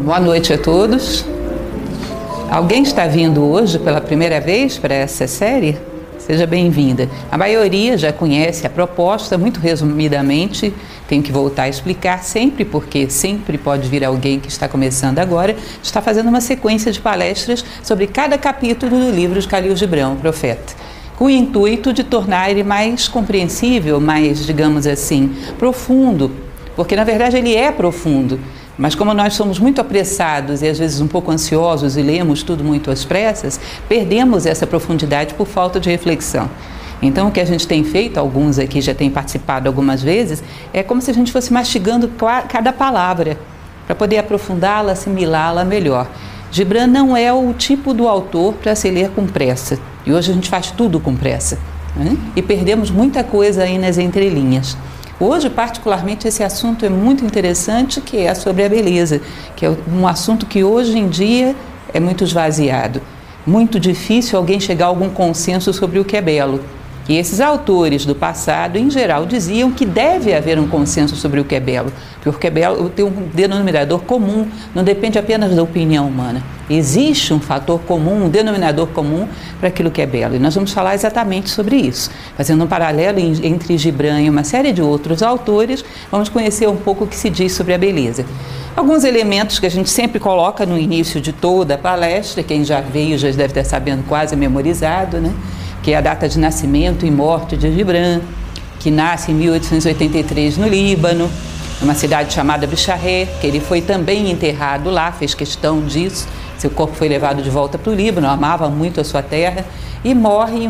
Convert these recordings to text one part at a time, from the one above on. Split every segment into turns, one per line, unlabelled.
Boa noite a todos. Alguém está vindo hoje pela primeira vez para essa série? Seja bem-vinda. A maioria já conhece a proposta, muito resumidamente, tenho que voltar a explicar sempre, porque sempre pode vir alguém que está começando agora, está fazendo uma sequência de palestras sobre cada capítulo do livro de Khalil Gibran, o Profeta, com o intuito de tornar ele mais compreensível, mais, digamos assim, profundo, porque na verdade ele é profundo. Mas como nós somos muito apressados e às vezes um pouco ansiosos e lemos tudo muito às pressas, perdemos essa profundidade por falta de reflexão. Então o que a gente tem feito, alguns aqui já têm participado algumas vezes, é como se a gente fosse mastigando cada palavra, para poder aprofundá-la, assimilá-la melhor. Gibran não é o tipo do autor para se ler com pressa, e hoje a gente faz tudo com pressa, né? E perdemos muita coisa aí nas entrelinhas. Hoje, particularmente, esse assunto é muito interessante, que é sobre a beleza, que é um assunto que hoje em dia é muito esvaziado. Muito difícil alguém chegar a algum consenso sobre o que é belo. E esses autores do passado, em geral, diziam que deve haver um consenso sobre o que é belo, porque o que é belo tem um denominador comum, não depende apenas da opinião humana. Existe um fator comum, um denominador comum para aquilo que é belo. E nós vamos falar exatamente sobre isso. Fazendo um paralelo entre Gibran e uma série de outros autores, vamos conhecer um pouco o que se diz sobre a beleza. Alguns elementos que a gente sempre coloca no início de toda a palestra, quem já veio já deve estar sabendo, quase memorizado, né? Que é a data de nascimento e morte de Gibran, que nasce em 1883 no Líbano, numa cidade chamada Bicharré, que ele foi também enterrado lá, fez questão disso. Seu corpo foi levado de volta para o Líbano, amava muito a sua terra, e morre em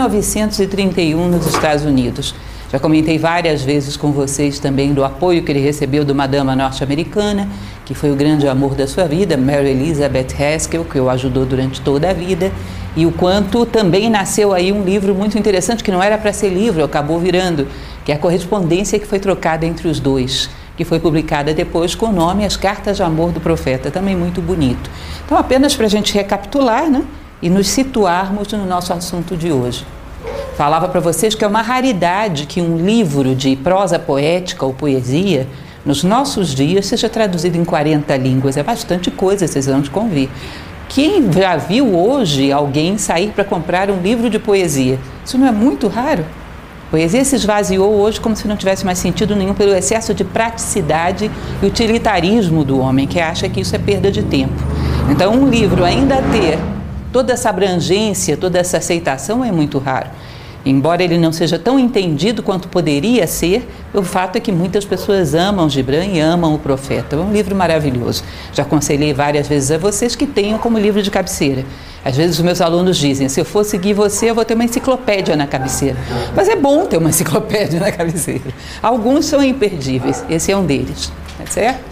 1931 nos Estados Unidos. Já comentei várias vezes com vocês também do apoio que ele recebeu de uma dama norte-americana, que foi o grande amor da sua vida, Mary Elizabeth Haskell, que o ajudou durante toda a vida, e o quanto também nasceu aí um livro muito interessante, que não era para ser livro, acabou virando, que é a correspondência que foi trocada entre os dois, que foi publicada depois com o nome As Cartas de Amor do Profeta, também muito bonito. Então, apenas para a gente recapitular, né, e nos situarmos no nosso assunto de hoje. Falava para vocês que é uma raridade que um livro de prosa poética ou poesia, nos nossos dias, seja traduzido em 40 línguas. É bastante coisa, vocês vão convir. Quem já viu hoje alguém sair para comprar um livro de poesia? Isso não é muito raro? A poesia se esvaziou hoje como se não tivesse mais sentido nenhum pelo excesso de praticidade e utilitarismo do homem, que acha que isso é perda de tempo. Então, um livro ainda ter toda essa abrangência, toda essa aceitação é muito raro. Embora ele não seja tão entendido quanto poderia ser, o fato é que muitas pessoas amam Gibran e amam o Profeta. É um livro maravilhoso. Já aconselhei várias vezes a vocês que tenham como livro de cabeceira. Às vezes os meus alunos dizem, se eu for seguir você, eu vou ter uma enciclopédia na cabeceira. Mas é bom ter uma enciclopédia na cabeceira. Alguns são imperdíveis, esse é um deles, tá certo?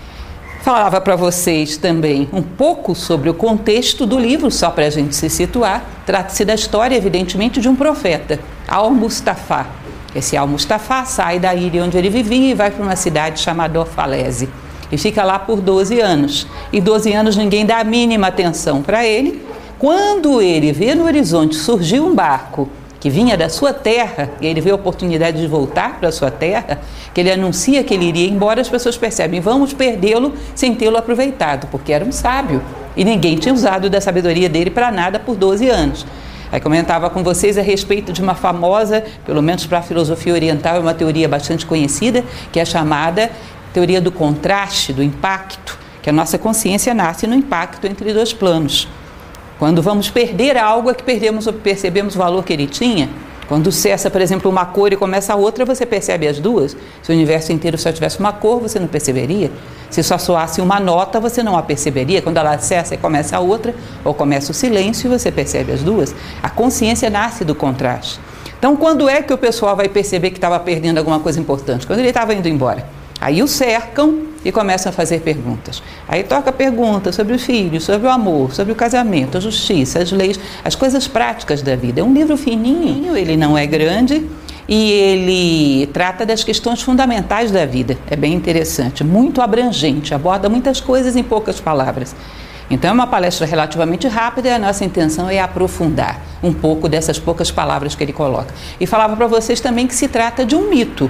Falava para vocês também um pouco sobre o contexto do livro, só para a gente se situar. Trata-se da história, evidentemente, de um profeta, Al-Mustafa. Esse Al-Mustafa sai da ilha onde ele vivia e vai para uma cidade chamada Orfalese. E fica lá por 12 anos. E 12 anos ninguém dá a mínima atenção para ele. Quando ele vê no horizonte surgir um barco que vinha da sua terra, e ele vê a oportunidade de voltar para a sua terra, que ele anuncia que ele iria embora, as pessoas percebem, vamos perdê-lo sem tê-lo aproveitado, porque era um sábio, e ninguém tinha usado da sabedoria dele para nada por 12 anos. Aí comentava com vocês a respeito de uma famosa, pelo menos para a filosofia oriental, é uma teoria bastante conhecida, que é a chamada teoria do contraste, do impacto, que a nossa consciência nasce no impacto entre dois planos. Quando vamos perder algo é que percebemos o valor que ele tinha. Quando cessa, por exemplo, uma cor e começa a outra, você percebe as duas. Se o universo inteiro só tivesse uma cor, você não perceberia. Se só soasse uma nota, você não a perceberia. Quando ela cessa e começa a outra, ou começa o silêncio, você percebe as duas. A consciência nasce do contraste. Então, quando é que o pessoal vai perceber que estava perdendo alguma coisa importante? Quando ele estava indo embora. Aí o cercam e começam a fazer perguntas. Aí toca perguntas sobre o filho, sobre o amor, sobre o casamento, a justiça, as leis, as coisas práticas da vida. É um livro fininho, ele não é grande e ele trata das questões fundamentais da vida. É bem interessante, muito abrangente, aborda muitas coisas em poucas palavras. Então é uma palestra relativamente rápida e a nossa intenção é aprofundar um pouco dessas poucas palavras que ele coloca. E falava para vocês também que se trata de um mito.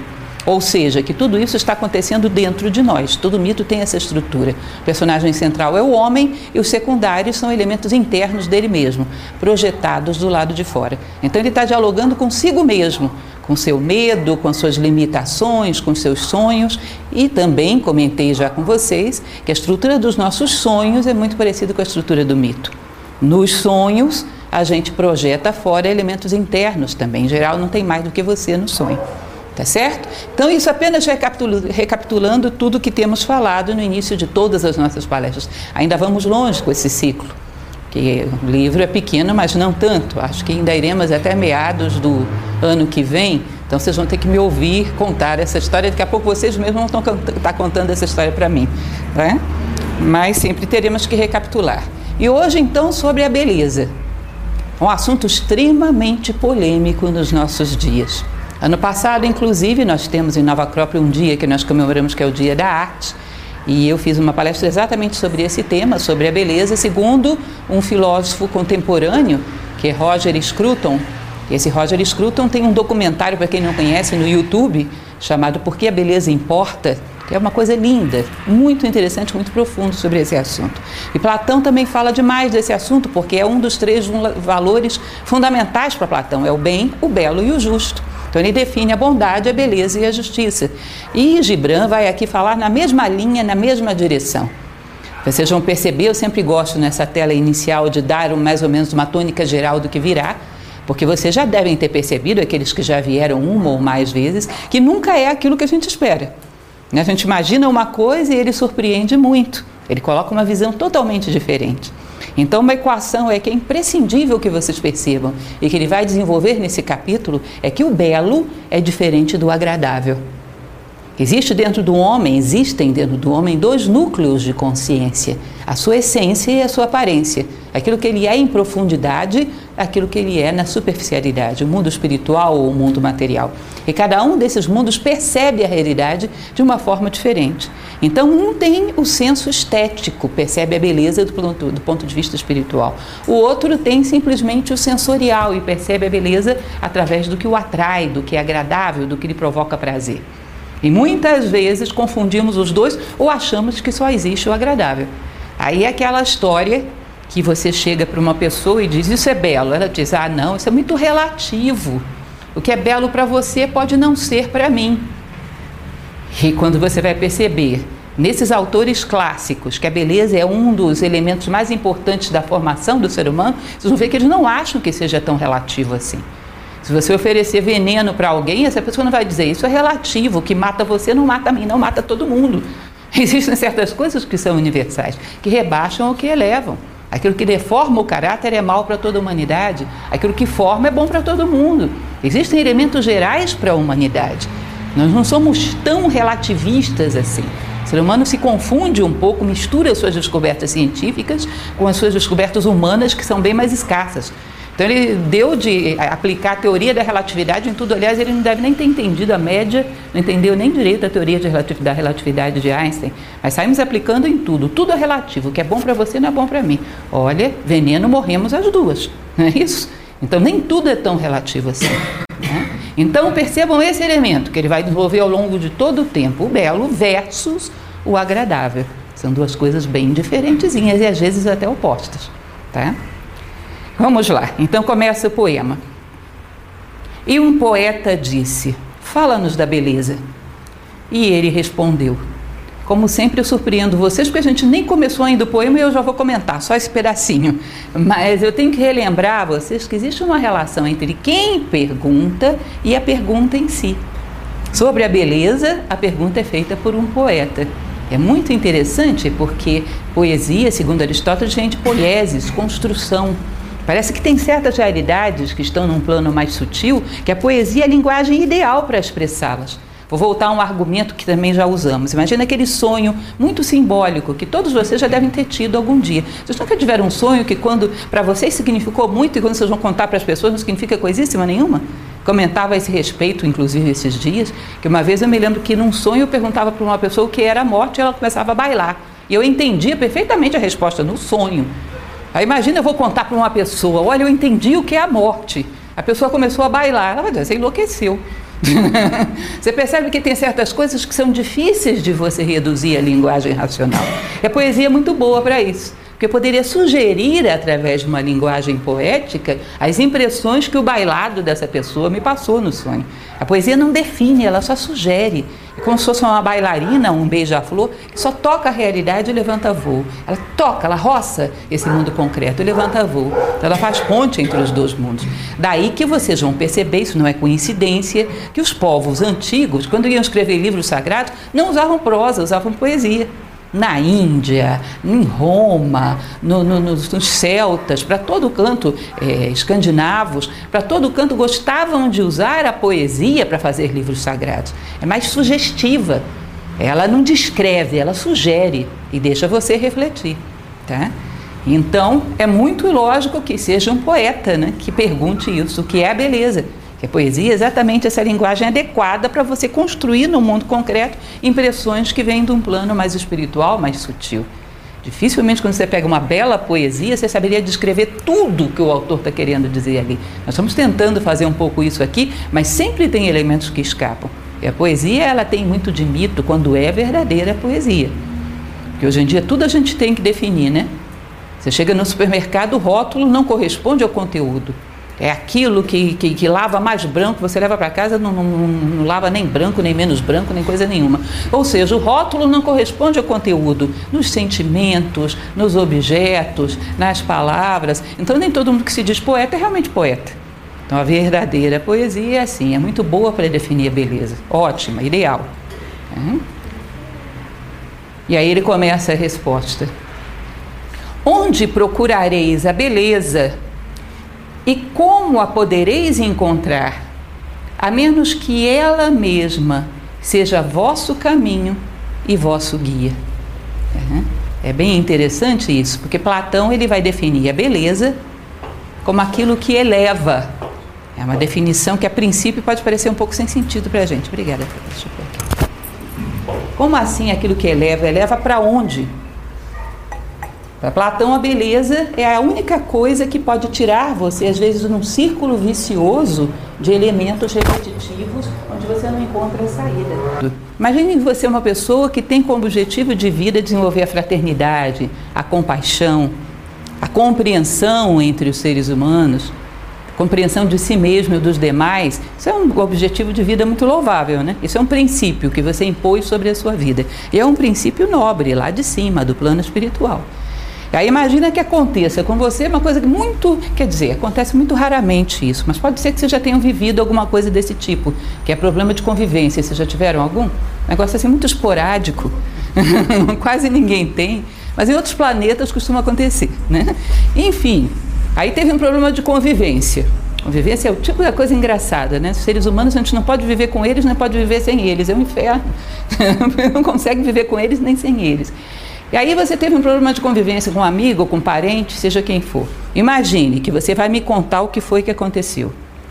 Ou seja, que tudo isso está acontecendo dentro de nós. Todo mito tem essa estrutura. O personagem central é o homem e os secundários são elementos internos dele mesmo, projetados do lado de fora. Então ele está dialogando consigo mesmo, com seu medo, com suas limitações, com seus sonhos. E também comentei já com vocês que a estrutura dos nossos sonhos é muito parecida com a estrutura do mito. Nos sonhos, a gente projeta fora elementos internos também. Em geral, não tem mais do que você no sonho. Tá certo? Então, isso apenas recapitulando tudo que temos falado no início de todas as nossas palestras. Ainda vamos longe com esse ciclo, que o livro é pequeno, mas não tanto. Acho que ainda iremos até meados do ano que vem. Então, vocês vão ter que me ouvir contar essa história. Daqui a pouco vocês mesmos vão estar contando essa história para mim. Tá? Mas sempre teremos que recapitular. E hoje, então, sobre a beleza. Um assunto extremamente polêmico nos nossos dias. Ano passado, inclusive, nós temos em Nova Acrópole um dia que nós comemoramos, que é o Dia da Arte, e eu fiz uma palestra exatamente sobre esse tema, sobre a beleza, segundo um filósofo contemporâneo, que é Roger Scruton. Esse Roger Scruton tem um documentário, para quem não conhece, no YouTube, chamado Por que a Beleza Importa?, que é uma coisa linda, muito interessante, muito profundo sobre esse assunto. E Platão também fala demais desse assunto, porque é um dos 3 valores fundamentais para Platão, é o bem, o belo e o justo. Então ele define a bondade, a beleza e a justiça. E Gibran vai aqui falar na mesma linha, na mesma direção. Vocês vão perceber, eu sempre gosto nessa tela inicial de dar mais ou menos uma tônica geral do que virá, porque vocês já devem ter percebido, aqueles que já vieram uma ou mais vezes, que nunca é aquilo que a gente espera. A gente imagina uma coisa e ele surpreende muito. Ele coloca uma visão totalmente diferente. Então, uma equação que é imprescindível que vocês percebam e que ele vai desenvolver nesse capítulo é que o belo é diferente do agradável. Existem dentro do homem 2 núcleos de consciência, a sua essência e a sua aparência. Aquilo que ele é em profundidade, aquilo que ele é na superficialidade, o mundo espiritual ou o mundo material. E cada um desses mundos percebe a realidade de uma forma diferente. Então, um tem o senso estético, percebe a beleza do ponto de vista espiritual. O outro tem simplesmente o sensorial e percebe a beleza através do que o atrai, do que é agradável, do que lhe provoca prazer. E muitas vezes confundimos os dois ou achamos que só existe o agradável. Aí é aquela história que você chega para uma pessoa e diz, isso é belo. Ela diz, não, isso é muito relativo. O que é belo para você pode não ser para mim. E quando você vai perceber, nesses autores clássicos, que a beleza é um dos elementos mais importantes da formação do ser humano, vocês vão ver que eles não acham que seja tão relativo assim. Se você oferecer veneno para alguém, essa pessoa não vai dizer, isso é relativo, o que mata você não mata a mim, não mata todo mundo. Existem certas coisas que são universais, que rebaixam ou que elevam. Aquilo que deforma o caráter é mal para toda a humanidade, aquilo que forma é bom para todo mundo. Existem elementos gerais para a humanidade. Nós não somos tão relativistas assim. O ser humano se confunde um pouco, mistura as suas descobertas científicas com as suas descobertas humanas, que são bem mais escassas. Então ele deu de aplicar a teoria da relatividade em tudo. Aliás, ele não deve nem ter entendido a média, não entendeu nem direito a teoria da relatividade de Einstein. Mas saímos aplicando em tudo. Tudo é relativo. O que é bom para você não é bom para mim. Olha, veneno, morremos as duas. Não é isso? Então nem tudo é tão relativo assim. Né? Então percebam esse elemento que ele vai desenvolver ao longo de todo o tempo. O belo versus o agradável. São 2 coisas bem diferentezinhas e às vezes até opostas. Tá? Vamos lá, então começa o poema. E um poeta disse, fala-nos da beleza. E ele respondeu. Como sempre eu surpreendo vocês, porque a gente nem começou ainda o poema e eu já vou comentar, só esse pedacinho. Mas eu tenho que relembrar a vocês que existe uma relação entre quem pergunta e a pergunta em si. Sobre a beleza, a pergunta é feita por um poeta. É muito interessante porque poesia, segundo Aristóteles, vem de poiesis, construção. Parece que tem certas realidades que estão num plano mais sutil, que a poesia é a linguagem ideal para expressá-las. Vou voltar a um argumento que também já usamos. Imagina aquele sonho muito simbólico que todos vocês já devem ter tido algum dia. Vocês nunca tiveram um sonho que quando para vocês significou muito e quando vocês vão contar para as pessoas não significa coisíssima nenhuma? Comentava a esse respeito, inclusive, esses dias, que uma vez eu me lembro que num sonho eu perguntava para uma pessoa o que era a morte e ela começava a bailar. E eu entendia perfeitamente a resposta no sonho. Aí imagina, eu vou contar para uma pessoa, olha, eu entendi o que é a morte. A pessoa começou a bailar, ela vai dizer, você enlouqueceu. Você percebe que tem certas coisas que são difíceis de você reduzir à linguagem racional. E a poesia é muito boa para isso, porque poderia sugerir, através de uma linguagem poética, as impressões que o bailado dessa pessoa me passou no sonho. A poesia não define, ela só sugere. É como se fosse uma bailarina, um beija-flor, que só toca a realidade e levanta voo. Ela toca, ela roça esse mundo concreto e levanta voo. Então ela faz ponte entre os dois mundos. Daí que vocês vão perceber, isso não é coincidência, que os povos antigos, quando iam escrever livros sagrados, não usavam prosa, usavam poesia. Na Índia, em Roma, nos celtas, para todo canto, escandinavos, para todo canto gostavam de usar a poesia para fazer livros sagrados. É mais sugestiva, ela não descreve, ela sugere e deixa você refletir, tá? Então, é muito lógico que seja um poeta, né, que pergunte isso, o que é a beleza. A poesia é exatamente essa linguagem adequada para você construir no mundo concreto impressões que vêm de um plano mais espiritual, mais sutil. Dificilmente, quando você pega uma bela poesia, você saberia descrever tudo que o autor está querendo dizer ali. Nós estamos tentando fazer um pouco isso aqui, mas sempre tem elementos que escapam. E a poesia, ela tem muito de mito quando é verdadeira poesia. Porque hoje em dia tudo a gente tem que definir, né? Você chega no supermercado, o rótulo não corresponde ao conteúdo. É aquilo que lava mais branco, você leva para casa, não lava nem branco, nem menos branco, nem coisa nenhuma. Ou seja, o rótulo não corresponde ao conteúdo, nos sentimentos, nos objetos, nas palavras. Então nem todo mundo que se diz poeta é realmente poeta. Então a verdadeira poesia é assim, é muito boa para definir a beleza, ótima, ideal. E aí ele começa a resposta. Onde procurareis a beleza? E como a podereis encontrar, a menos que ela mesma seja vosso caminho e vosso guia? É bem interessante isso, porque Platão ele vai definir a beleza como aquilo que eleva. É uma definição que a princípio pode parecer um pouco sem sentido para a gente. Obrigada. Deixa eu ver aqui. Como assim aquilo que eleva? Eleva para onde? Para Platão, a beleza é a única coisa que pode tirar você, às vezes, num círculo vicioso de elementos repetitivos, onde você não encontra a saída. Imagine você uma pessoa que tem como objetivo de vida desenvolver a fraternidade, a compaixão, a compreensão entre os seres humanos, a compreensão de si mesmo e dos demais. Isso é um objetivo de vida muito louvável, né? Isso é um princípio que você impôs sobre a sua vida. E é um princípio nobre, lá de cima, do plano espiritual. Aí imagina que aconteça com você uma coisa que acontece muito raramente isso, mas pode ser que vocês já tenham vivido alguma coisa desse tipo, que é problema de convivência. Vocês já tiveram algum? Negócio assim muito esporádico, quase ninguém tem, mas em outros planetas costuma acontecer, né? Enfim, aí teve um problema de convivência. Convivência é o tipo da coisa engraçada, né? Os seres humanos, a gente não pode viver com eles, nem pode viver sem eles, é um inferno. Não consegue viver com eles nem sem eles. E aí você teve um problema de convivência com um amigo, com um parente, seja quem for. Imagine que você vai me contar o que foi que aconteceu.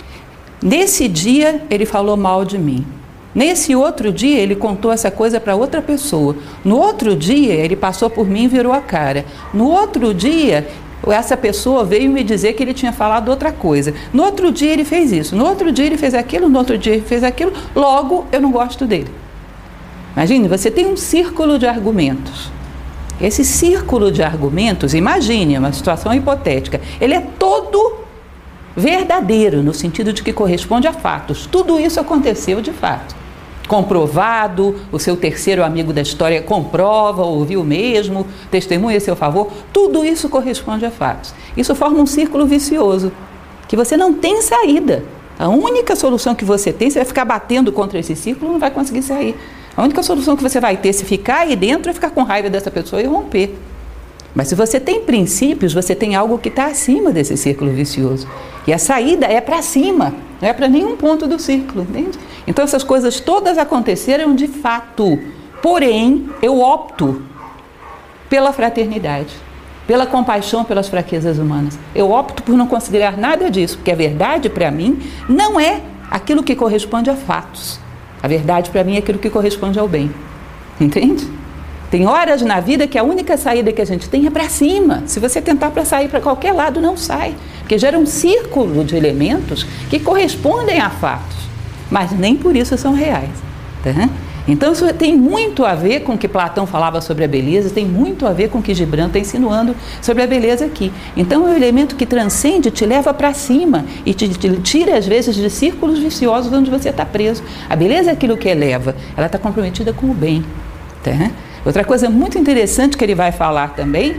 Nesse dia, ele falou mal de mim. Nesse outro dia, ele contou essa coisa para outra pessoa. No outro dia, ele passou por mim e virou a cara. No outro dia, essa pessoa veio me dizer que ele tinha falado outra coisa. No outro dia, ele fez isso. No outro dia, ele fez aquilo. No outro dia, ele fez aquilo. Logo, eu não gosto dele. Imagine, você tem um círculo de argumentos. Esse círculo de argumentos, imagine, uma situação hipotética, ele é todo verdadeiro, no sentido de que corresponde a fatos. Tudo isso aconteceu de fato. Comprovado, o seu terceiro amigo da história comprova, ouviu mesmo, testemunha a seu favor, tudo isso corresponde a fatos. Isso forma um círculo vicioso, que você não tem saída. A única solução que você tem, você vai ficar batendo contra esse círculo, não vai conseguir sair. A única solução que você vai ter, se ficar aí dentro, é ficar com raiva dessa pessoa e romper. Mas se você tem princípios, você tem algo que está acima desse círculo vicioso. E a saída é para cima, não é para nenhum ponto do círculo, entende? Então essas coisas todas aconteceram de fato. Porém, eu opto pela fraternidade, pela compaixão pelas fraquezas humanas. Eu opto por não considerar nada disso, porque a verdade para mim não é aquilo que corresponde a fatos. A verdade para mim é aquilo que corresponde ao bem. Entende? Tem horas na vida que a única saída que a gente tem é para cima. Se você tentar para sair para qualquer lado, não sai. Porque gera um círculo de elementos que correspondem a fatos. mas nem por isso são reais. Tá? Então isso tem muito a ver com o que Platão falava sobre a beleza, tem muito a ver com o que Gibran está insinuando sobre a beleza aqui. Então é um elemento que transcende, te leva para cima e te tira às vezes de círculos viciosos onde você está preso. A beleza é aquilo que eleva, ela está comprometida com o bem. Tá? Outra coisa muito interessante que ele vai falar também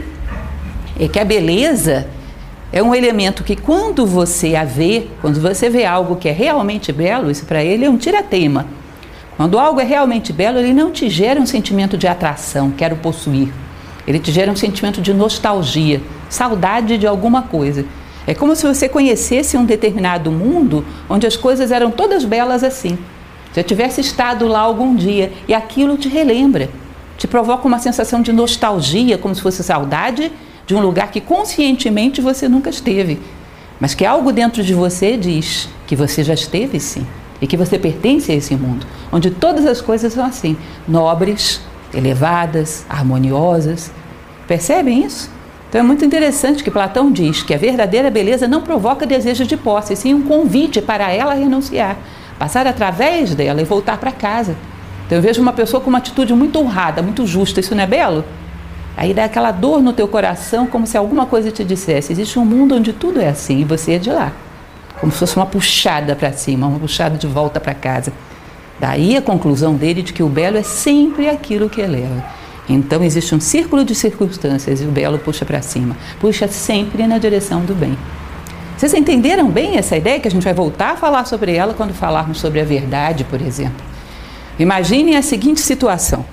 é que a beleza é um elemento que quando você a vê, quando você vê algo que é realmente belo, isso para ele é um tira-teima. Quando algo é realmente belo, ele não te gera um sentimento de atração, quero possuir. Ele te gera um sentimento de nostalgia, saudade de alguma coisa. É como se você conhecesse um determinado mundo onde as coisas eram todas belas assim. Já tivesse estado lá algum dia e aquilo te relembra, te provoca uma sensação de nostalgia, como se fosse saudade de um lugar que conscientemente você nunca esteve, mas que algo dentro de você diz que você já esteve sim. E que você pertence a esse mundo, onde todas as coisas são assim, nobres, elevadas, harmoniosas. Percebem isso? Então é muito interessante que Platão diz que a verdadeira beleza não provoca desejo de posse, sim um convite para ela renunciar, passar através dela e voltar para casa. Então eu vejo uma pessoa com uma atitude muito honrada, muito justa, isso não é belo? Aí dá aquela dor no teu coração, como se alguma coisa te dissesse, existe um mundo onde tudo é assim e você é de lá. Como se fosse uma puxada para cima, uma puxada de volta para casa. Daí a conclusão dele de que o belo é sempre aquilo que eleva. Então existe um círculo de circunstâncias e o belo puxa para cima. Puxa sempre na direção do bem. Vocês entenderam bem essa ideia que a gente vai voltar a falar sobre ela quando falarmos sobre a verdade, por exemplo? Imaginem a seguinte situação.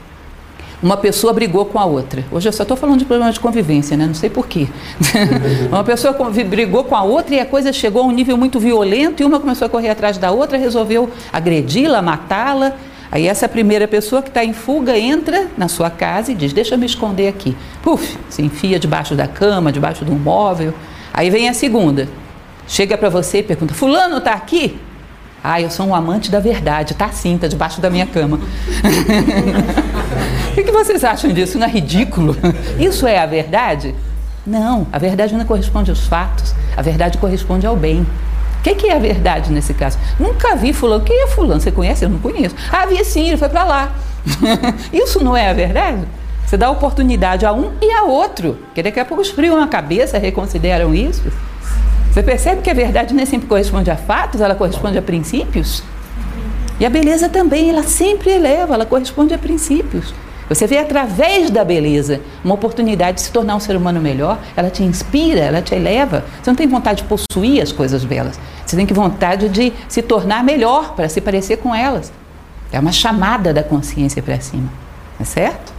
Uma pessoa brigou com a outra. Hoje eu só estou falando de problema de convivência, né? Não sei porquê. Uma pessoa brigou com a outra e a coisa chegou a um nível muito violento e uma começou a correr atrás da outra, resolveu agredi-la, matá-la. Aí essa primeira pessoa que está em fuga entra na sua casa e diz, deixa eu me esconder aqui. Puf, se enfia debaixo da cama, debaixo de um móvel. Aí vem a segunda. Chega para você e pergunta, fulano está aqui? Ah, eu sou um amante da verdade. Tá sim, tá debaixo da minha cama. O que vocês acham disso? Não é ridículo? Isso é a verdade? Não, a verdade não corresponde aos fatos. A verdade corresponde ao bem. O que é a verdade nesse caso? Nunca vi fulano. Quem é fulano? Você conhece? Eu não conheço. Ah, vi sim, ele foi para lá. Isso não é a verdade? Você dá oportunidade a um e a outro. Porque daqui a pouco esfriam a cabeça, reconsideram isso. Você percebe que a verdade nem sempre corresponde a fatos, ela corresponde a princípios? E a beleza também, ela sempre eleva, ela corresponde a princípios. Você vê através da beleza uma oportunidade de se tornar um ser humano melhor, ela te inspira, ela te eleva. Você não tem vontade de possuir as coisas belas, você tem vontade de se tornar melhor para se parecer com elas. É uma chamada da consciência para cima, é certo?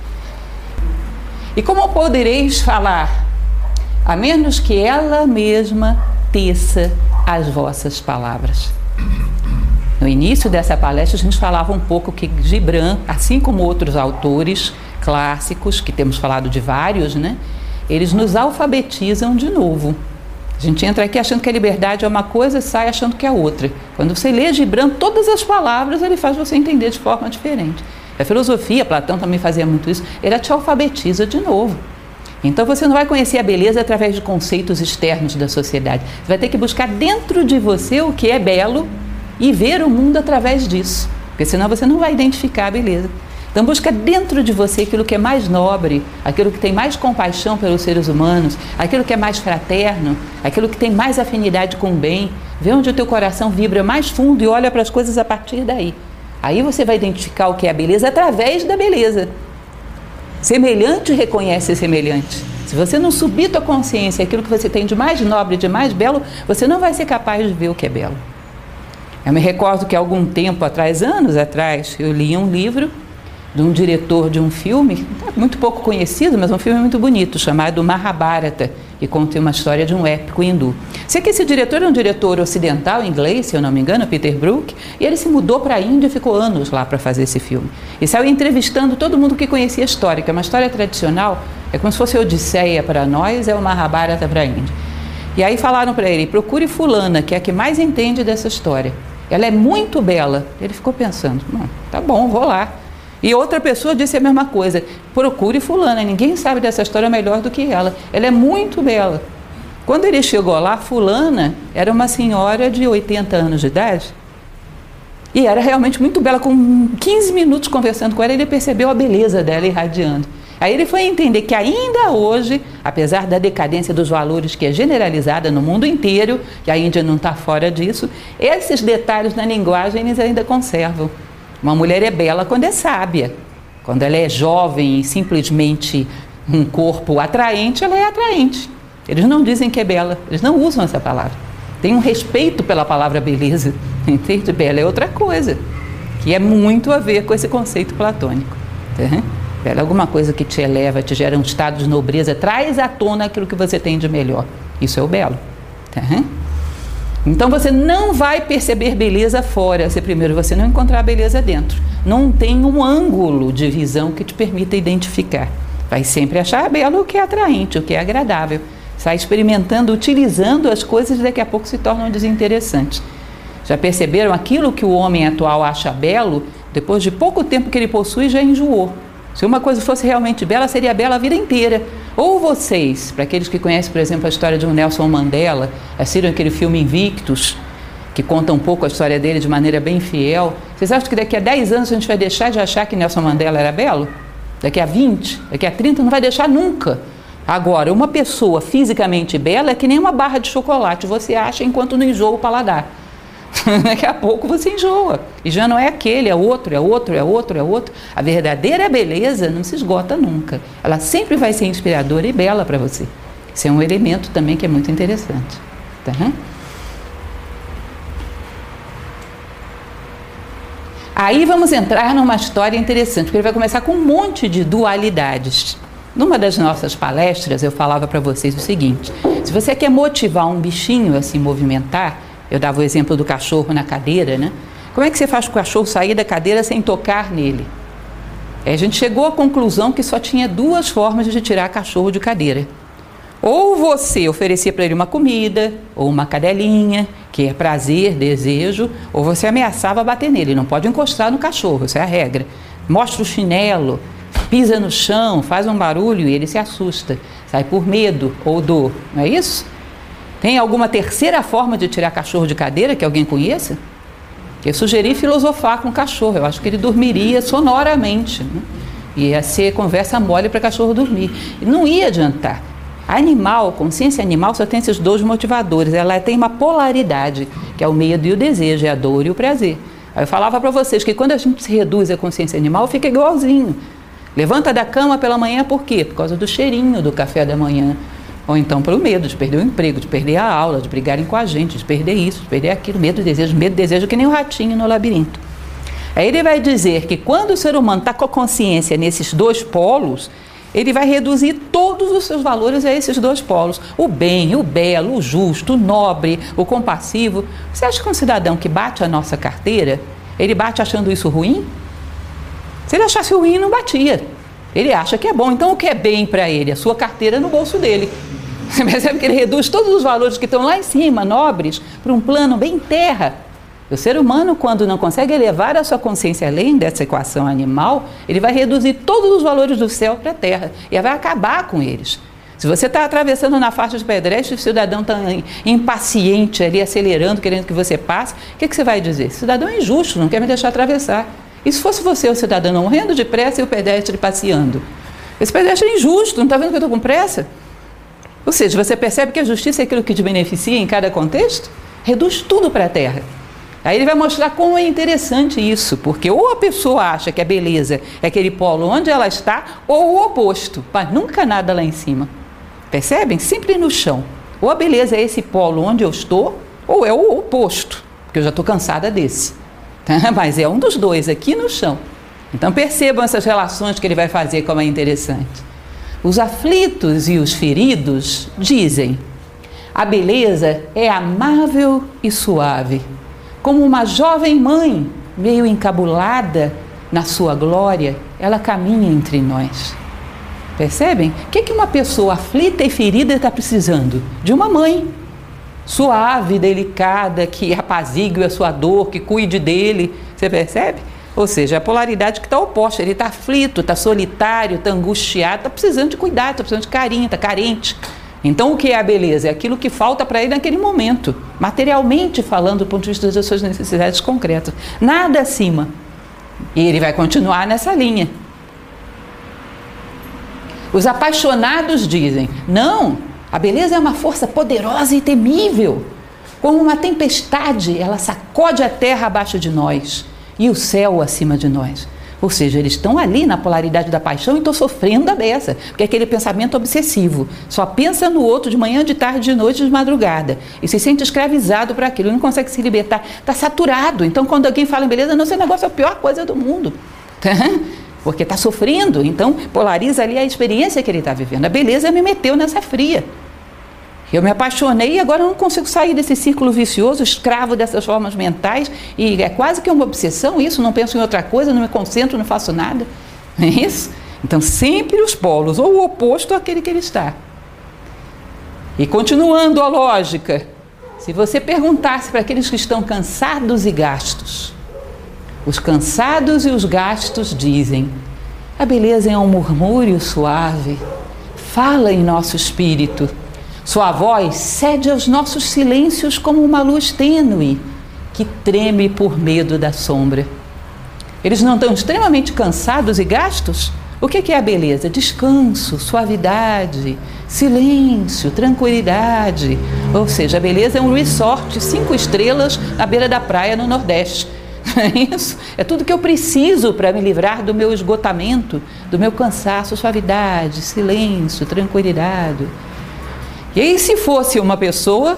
E como podereis falar, a menos que ela mesma teça as vossas palavras? No início dessa palestra a gente falava um pouco que Gibran, assim como outros autores clássicos, que temos falado de vários, né? Eles nos alfabetizam de novo. A gente entra aqui achando que a liberdade é uma coisa e sai achando que é outra. Quando você lê Gibran, todas as palavras ele faz você entender de forma diferente. A filosofia, Platão também fazia muito isso, ele te alfabetiza de novo. Então você não vai conhecer a beleza através de conceitos externos da sociedade. Você vai ter que buscar dentro de você o que é belo e ver o mundo através disso, porque senão você não vai identificar a beleza. Então busca dentro de você aquilo que é mais nobre, aquilo que tem mais compaixão pelos seres humanos, aquilo que é mais fraterno, aquilo que tem mais afinidade com o bem. Vê onde o teu coração vibra mais fundo e olha para as coisas a partir daí. Aí você vai identificar o que é a beleza através da beleza. Semelhante reconhece semelhante. Se você não subir tua consciência, aquilo que você tem de mais nobre, de mais belo, você não vai ser capaz de ver o que é belo. Eu me recordo que há algum tempo atrás, anos atrás, eu li um livro de um diretor de um filme, muito pouco conhecido, mas um filme muito bonito, chamado Mahabharata, que conta uma história de um épico hindu. Sei que esse diretor é um diretor ocidental, inglês, se eu não me engano, Peter Brook, e ele se mudou para a Índia e ficou anos lá para fazer esse filme. E saiu entrevistando todo mundo que conhecia a história, que é uma história tradicional, é como se fosse a Odisseia para nós, é o Mahabharata para a Índia. E aí falaram para ele, procure fulana, que é a que mais entende dessa história. Ela é muito bela. Ele ficou pensando, tá bom, vou lá. E outra pessoa disse a mesma coisa, procure fulana, ninguém sabe dessa história melhor do que ela. Ela é muito bela. Quando ele chegou lá, fulana era uma senhora de 80 anos de idade. E era realmente muito bela. Com 15 minutos conversando com ela, ele percebeu a beleza dela irradiando. Aí ele foi entender que ainda hoje, apesar da decadência dos valores que é generalizada no mundo inteiro, que a Índia não está fora disso, esses detalhes na linguagem eles ainda conservam. Uma mulher é bela quando é sábia. Quando ela é jovem e simplesmente um corpo atraente, ela é atraente. Eles não dizem que é bela, eles não usam essa palavra. Tem um respeito pela palavra beleza. Entende? Bela é outra coisa, que é muito a ver com esse conceito platônico. Tá? Bela é alguma coisa que te eleva, te gera um estado de nobreza, traz à tona aquilo que você tem de melhor. Isso é o belo. Tá? Então você não vai perceber beleza fora, se primeiro você não encontrar beleza dentro. Não tem um ângulo de visão que te permita identificar. Vai sempre achar belo o que é atraente, o que é agradável. Sai experimentando, utilizando as coisas e daqui a pouco se tornam desinteressantes. Já perceberam? Aquilo que o homem atual acha belo, depois de pouco tempo que ele possui, já enjoou. Se uma coisa fosse realmente bela, seria bela a vida inteira. Ou vocês, para aqueles que conhecem, por exemplo, a história de um Nelson Mandela, assistiram aquele filme Invictus, que conta um pouco a história dele de maneira bem fiel, vocês acham que daqui a 10 anos a gente vai deixar de achar que Nelson Mandela era belo? Daqui a 20? Daqui a 30? Não vai deixar nunca. Agora, uma pessoa fisicamente bela é que nem uma barra de chocolate, você acha enquanto não enjoa o paladar. Daqui a pouco você enjoa. E já não é aquele, é outro, é outro, é outro, é outro. A verdadeira beleza não se esgota nunca. Ela sempre vai ser inspiradora e bela para você. Isso é um elemento também que é muito interessante. Tá? Aí vamos entrar numa história interessante, porque ele vai começar com um monte de dualidades. Numa das nossas palestras eu falava para vocês o seguinte: se você quer motivar um bichinho a se movimentar, eu dava o exemplo do cachorro na cadeira, né? Como é que você faz o cachorro sair da cadeira sem tocar nele? A gente chegou à conclusão que só tinha 2 formas de tirar cachorro de cadeira. Ou você oferecer para ele uma comida, ou uma cadelinha, que é prazer, desejo, ou você ameaçava bater nele. Não pode encostar no cachorro, essa é a regra. Mostra o chinelo, pisa no chão, faz um barulho e ele se assusta. Sai por medo ou dor, não é isso? Tem alguma terceira forma de tirar cachorro de cadeira que alguém conheça? Eu sugeri filosofar com o cachorro. Eu acho que ele dormiria sonoramente, né? Ia ser conversa mole para cachorro dormir. E não ia adiantar. Animal, consciência animal só tem esses 2 motivadores. Ela tem uma polaridade, que é o medo e o desejo, é a dor e o prazer. Aí eu falava para vocês que quando a gente se reduz à consciência animal, fica igualzinho. Levanta da cama pela manhã por quê? Por causa do cheirinho do café da manhã. Ou então pelo medo de perder o emprego, de perder a aula, de brigarem com a gente, de perder isso, de perder aquilo, medo e desejo, que nem um ratinho no labirinto. Aí ele vai dizer que quando o ser humano está com a consciência nesses 2 polos, ele vai reduzir todos os seus valores a esses 2 polos. O bem, o belo, o justo, o nobre, o compassivo. Você acha que um cidadão que bate a nossa carteira, ele bate achando isso ruim? Se ele achasse ruim, não batia. Ele acha que é bom. Então o que é bem para ele? A sua carteira no bolso dele. Você percebe que ele reduz todos os valores que estão lá em cima, nobres, para um plano bem terra. O ser humano, quando não consegue elevar a sua consciência além dessa equação animal, ele vai reduzir todos os valores do céu para a terra e vai acabar com eles. Se você está atravessando na faixa de pedestre, o cidadão está impaciente ali, acelerando, querendo que você passe, o que você vai dizer? Esse cidadão é injusto, não quer me deixar atravessar. E se fosse você, o cidadão, morrendo de pressa e o pedestre passeando? Esse pedestre é injusto, não está vendo que eu estou com pressa? Ou seja, você percebe que a justiça é aquilo que te beneficia em cada contexto? Reduz tudo para a terra. Aí ele vai mostrar como é interessante isso, porque ou a pessoa acha que a beleza é aquele polo onde ela está, ou o oposto, mas nunca nada lá em cima. Percebem? Sempre no chão. Ou a beleza é esse polo onde eu estou, ou é o oposto, porque eu já estou cansada desse. Tá? Mas é um dos 2 aqui no chão. Então percebam essas relações que ele vai fazer, como é interessante. Os aflitos e os feridos dizem: a beleza é amável e suave, como uma jovem mãe, meio encabulada na sua glória, ela caminha entre nós. Percebem? O que uma pessoa aflita e ferida está precisando? De uma mãe suave, delicada, que apazigue a sua dor, que cuide dele. Você percebe? Ou seja, a polaridade que está oposta. Ele está aflito, está solitário, está angustiado, está precisando de cuidado, está precisando de carinho, está carente. Então, o que é a beleza? É aquilo que falta para ele naquele momento, materialmente falando, do ponto de vista das suas necessidades concretas. Nada acima. E ele vai continuar nessa linha. Os apaixonados dizem: não, a beleza é uma força poderosa e temível. Como uma tempestade, ela sacode a terra abaixo de nós e o céu acima de nós. Ou seja, eles estão ali na polaridade da paixão e estão sofrendo a beça, porque é aquele pensamento obsessivo. Só pensa no outro de manhã, de tarde, de noite, de madrugada. E se sente escravizado por aquilo, não consegue se libertar. Está saturado. Então, quando alguém fala em beleza, não, esse negócio é a pior coisa do mundo. Porque está sofrendo. Então, polariza ali a experiência que ele está vivendo. A beleza me meteu nessa fria. Eu me apaixonei e agora eu não consigo sair desse círculo vicioso, escravo dessas formas mentais, e é quase que uma obsessão isso, não penso em outra coisa, não me concentro, não faço nada. Não é isso? Então, sempre os polos, ou o oposto àquele que ele está. E continuando a lógica, se você perguntasse para aqueles que estão cansados e gastos, os cansados e os gastos dizem: a beleza é um murmúrio suave, fala em nosso espírito. Sua voz cede aos nossos silêncios como uma luz tênue que treme por medo da sombra. Eles não estão extremamente cansados e gastos? O que é a beleza? Descanso, suavidade, silêncio, tranquilidade. Ou seja, a beleza é um resort 5 estrelas na beira da praia no Nordeste. É isso? É tudo que eu preciso para me livrar do meu esgotamento, do meu cansaço, suavidade, silêncio, tranquilidade. E aí, se fosse uma pessoa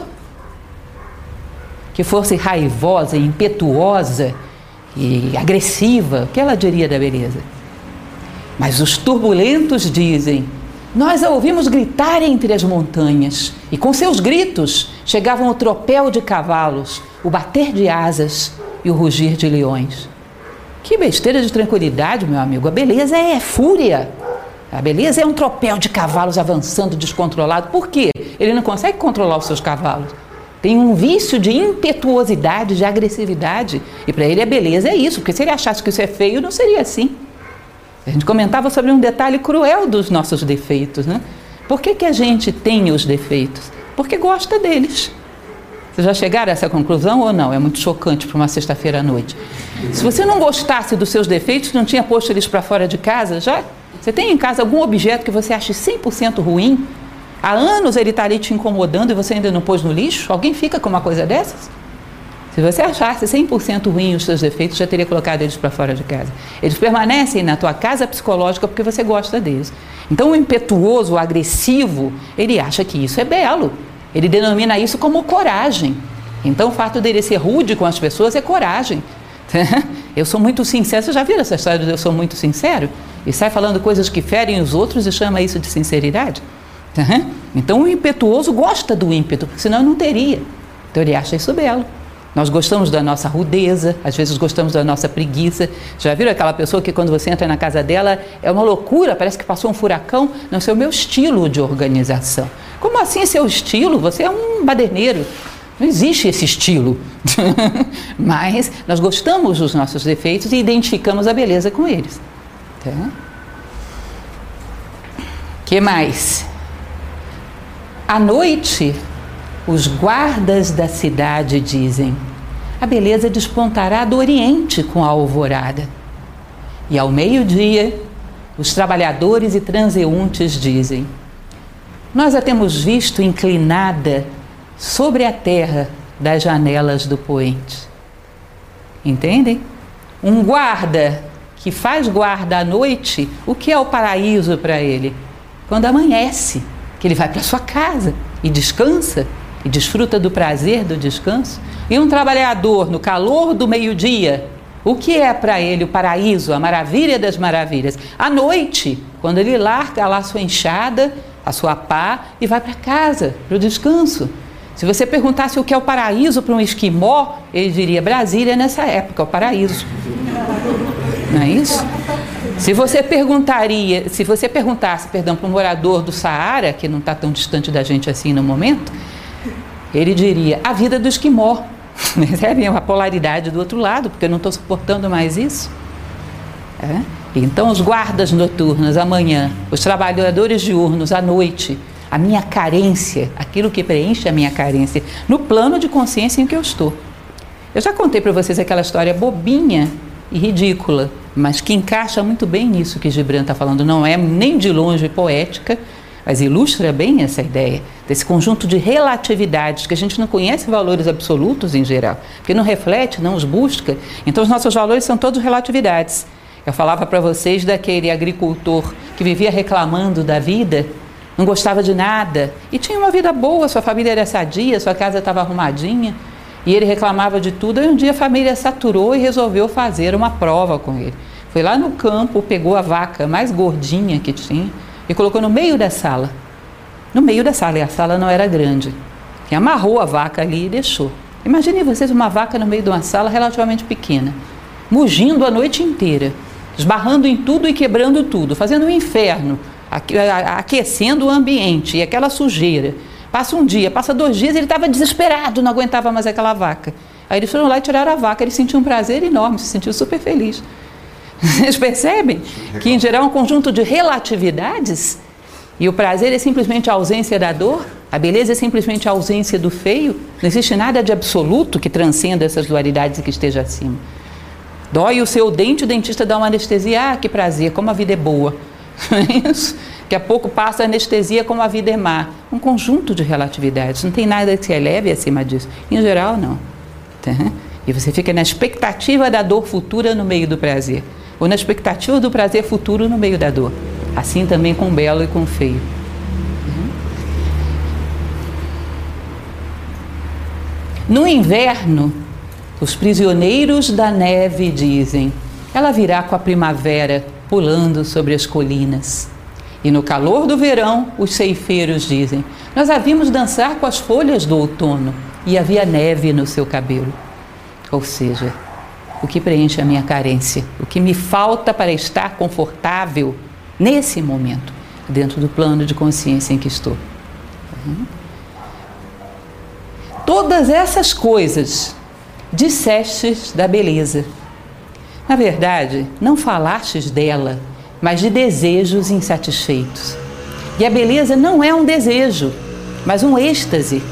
que fosse raivosa, impetuosa e agressiva, o que ela diria da beleza? Mas os turbulentos dizem: nós a ouvimos gritar entre as montanhas, e com seus gritos chegavam o tropel de cavalos, o bater de asas e o rugir de leões. Que besteira de tranquilidade, meu amigo. A beleza é fúria. A beleza é um tropel de cavalos avançando descontrolado. Por quê? Ele não consegue controlar os seus cavalos. Tem um vício de impetuosidade, de agressividade. E para ele a beleza é isso, porque se ele achasse que isso é feio, não seria assim. A gente comentava sobre um detalhe cruel dos nossos defeitos, né? Por que a gente tem os defeitos? Porque gosta deles. Vocês já chegaram a essa conclusão ou não? É muito chocante para uma sexta-feira à noite. Se você não gostasse dos seus defeitos, não tinha posto eles para fora de casa, já? Você tem em casa algum objeto que você acha 100% ruim? Há anos ele está ali te incomodando e você ainda não pôs no lixo? Alguém fica com uma coisa dessas? Se você achasse 100% ruim os seus defeitos, já teria colocado eles para fora de casa. Eles permanecem na tua casa psicológica porque você gosta deles. Então o impetuoso, o agressivo, ele acha que isso é belo. Ele denomina isso como coragem. Então o fato dele ser rude com as pessoas é coragem. Eu sou muito sincero. Você já viu essa história de eu sou muito sincero? E sai falando coisas que ferem os outros e chama isso de sinceridade? Então o impetuoso gosta do ímpeto, porque senão não teria. Então ele acha isso belo. Nós gostamos da nossa rudeza, às vezes gostamos da nossa preguiça. Já viram aquela pessoa que quando você entra na casa dela é uma loucura, parece que passou um furacão? Não, esse é o meu estilo de organização. Como assim seu estilo? Você é um baderneiro. Não existe esse estilo. Mas nós gostamos dos nossos defeitos e identificamos a beleza com eles. Que mais? À noite, os guardas da cidade dizem: a beleza despontará do Oriente com a alvorada. E ao meio-dia, os trabalhadores e transeuntes dizem: nós a temos visto inclinada sobre a terra das janelas do poente. Entendem? Um guarda que faz guarda à noite, o que é o paraíso para ele? Quando amanhece, que ele vai para sua casa e descansa, e desfruta do prazer do descanso. E um trabalhador no calor do meio-dia, o que é para ele o paraíso, a maravilha das maravilhas? À noite, quando ele larga lá a sua enxada, a sua pá e vai para casa, para o descanso. Se você perguntasse o que é o paraíso para um esquimó, ele diria: Brasília nessa época, é o paraíso. Não é isso? Se você perguntasse, para um morador do Saara, que não está tão distante da gente assim no momento, ele diria: a vida do esquimó. Percebem a polaridade do outro lado, porque eu não estou suportando mais isso. Então os guardas noturnos amanhã, os trabalhadores diurnos à noite, a minha carência, aquilo que preenche a minha carência, no plano de consciência em que eu estou. Eu já contei para vocês aquela história bobinha e ridícula, mas que encaixa muito bem nisso que Gibran está falando. Não é nem de longe poética, mas ilustra bem essa ideia desse conjunto de relatividades, que a gente não conhece valores absolutos em geral, porque não reflete, não os busca. Então os nossos valores são todos relatividades. Eu falava para vocês daquele agricultor que vivia reclamando da vida, não gostava de nada e tinha uma vida boa, sua família era sadia, sua casa estava arrumadinha e ele reclamava de tudo. Aí um dia a família saturou e resolveu fazer uma prova com ele. Foi lá no campo, pegou a vaca mais gordinha que tinha e colocou no meio da sala. No meio da sala, e a sala não era grande. E amarrou a vaca ali e deixou. Imaginem vocês uma vaca no meio de uma sala relativamente pequena, mugindo a noite inteira, esbarrando em tudo e quebrando tudo, fazendo um inferno, aquecendo o ambiente e aquela sujeira. Passa um dia, passa 2 dias, ele estava desesperado, não aguentava mais aquela vaca. Aí eles foram lá e tiraram a vaca, ele sentiu um prazer enorme, se sentiu super feliz. Vocês percebem que em geral é um conjunto de relatividades e o prazer é simplesmente a ausência da dor, a beleza é simplesmente a ausência do feio, não existe nada de absoluto que transcenda essas dualidades e que esteja acima. Dói o seu dente, o dentista dá uma anestesia, que prazer, como a vida é boa. Isso. Daqui a pouco passa a anestesia, como a vida é má. Um conjunto de relatividades, não tem nada que se eleve acima disso. Em geral, não. E você fica na expectativa da dor futura no meio do prazer, ou na expectativa do prazer futuro no meio da dor. Assim também com o belo e com o feio. No inverno, os prisioneiros da neve dizem: ela virá com a primavera pulando sobre as colinas. E no calor do verão, os ceifeiros dizem: nós a vimos dançar com as folhas do outono e havia neve no seu cabelo. Ou seja, o que preenche a minha carência, o que me falta para estar confortável nesse momento, dentro do plano de consciência em que estou. Todas essas coisas dissestes da beleza. Na verdade, não falastes dela, mas de desejos insatisfeitos. E a beleza não é um desejo, mas um êxtase.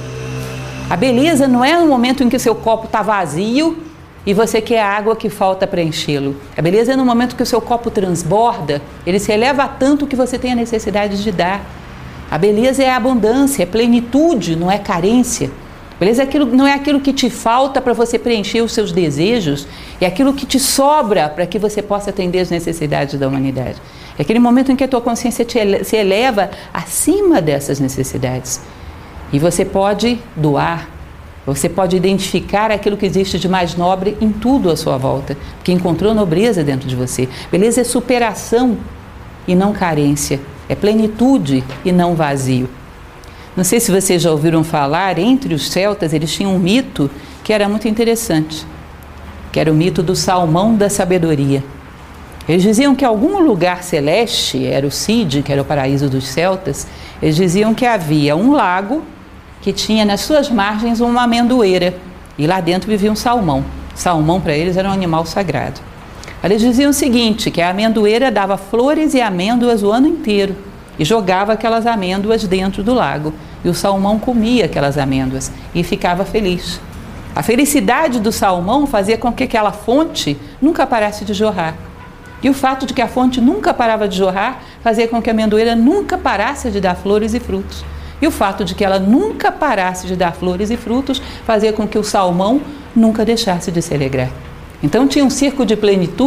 A beleza não é no momento em que o seu copo está vazio e você quer a água que falta para enchê-lo. A beleza é no momento que o seu copo transborda, ele se eleva tanto que você tem a necessidade de dar. A beleza é a abundância, é plenitude, não é carência. Beleza não é aquilo que te falta para você preencher os seus desejos, é aquilo que te sobra para que você possa atender as necessidades da humanidade. É aquele momento em que a tua consciência se eleva acima dessas necessidades. E você pode doar, você pode identificar aquilo que existe de mais nobre em tudo à sua volta, porque encontrou nobreza dentro de você. Beleza é superação e não carência, é plenitude e não vazio. Não sei se vocês já ouviram falar, entre os celtas eles tinham um mito que era muito interessante, que era o mito do salmão da sabedoria. Eles diziam que algum lugar celeste, era o Cid, que era o paraíso dos celtas, eles diziam que havia um lago que tinha nas suas margens uma amendoeira e lá dentro vivia um salmão. Salmão para eles era um animal sagrado. Eles diziam o seguinte, que a amendoeira dava flores e amêndoas o ano inteiro e jogava aquelas amêndoas dentro do lago. E o salmão comia aquelas amêndoas e ficava feliz. A felicidade do salmão fazia com que aquela fonte nunca parasse de jorrar. E o fato de que a fonte nunca parava de jorrar fazia com que a amendoeira nunca parasse de dar flores e frutos. E o fato de que ela nunca parasse de dar flores e frutos fazia com que o salmão nunca deixasse de se alegrar. Então tinha um círculo de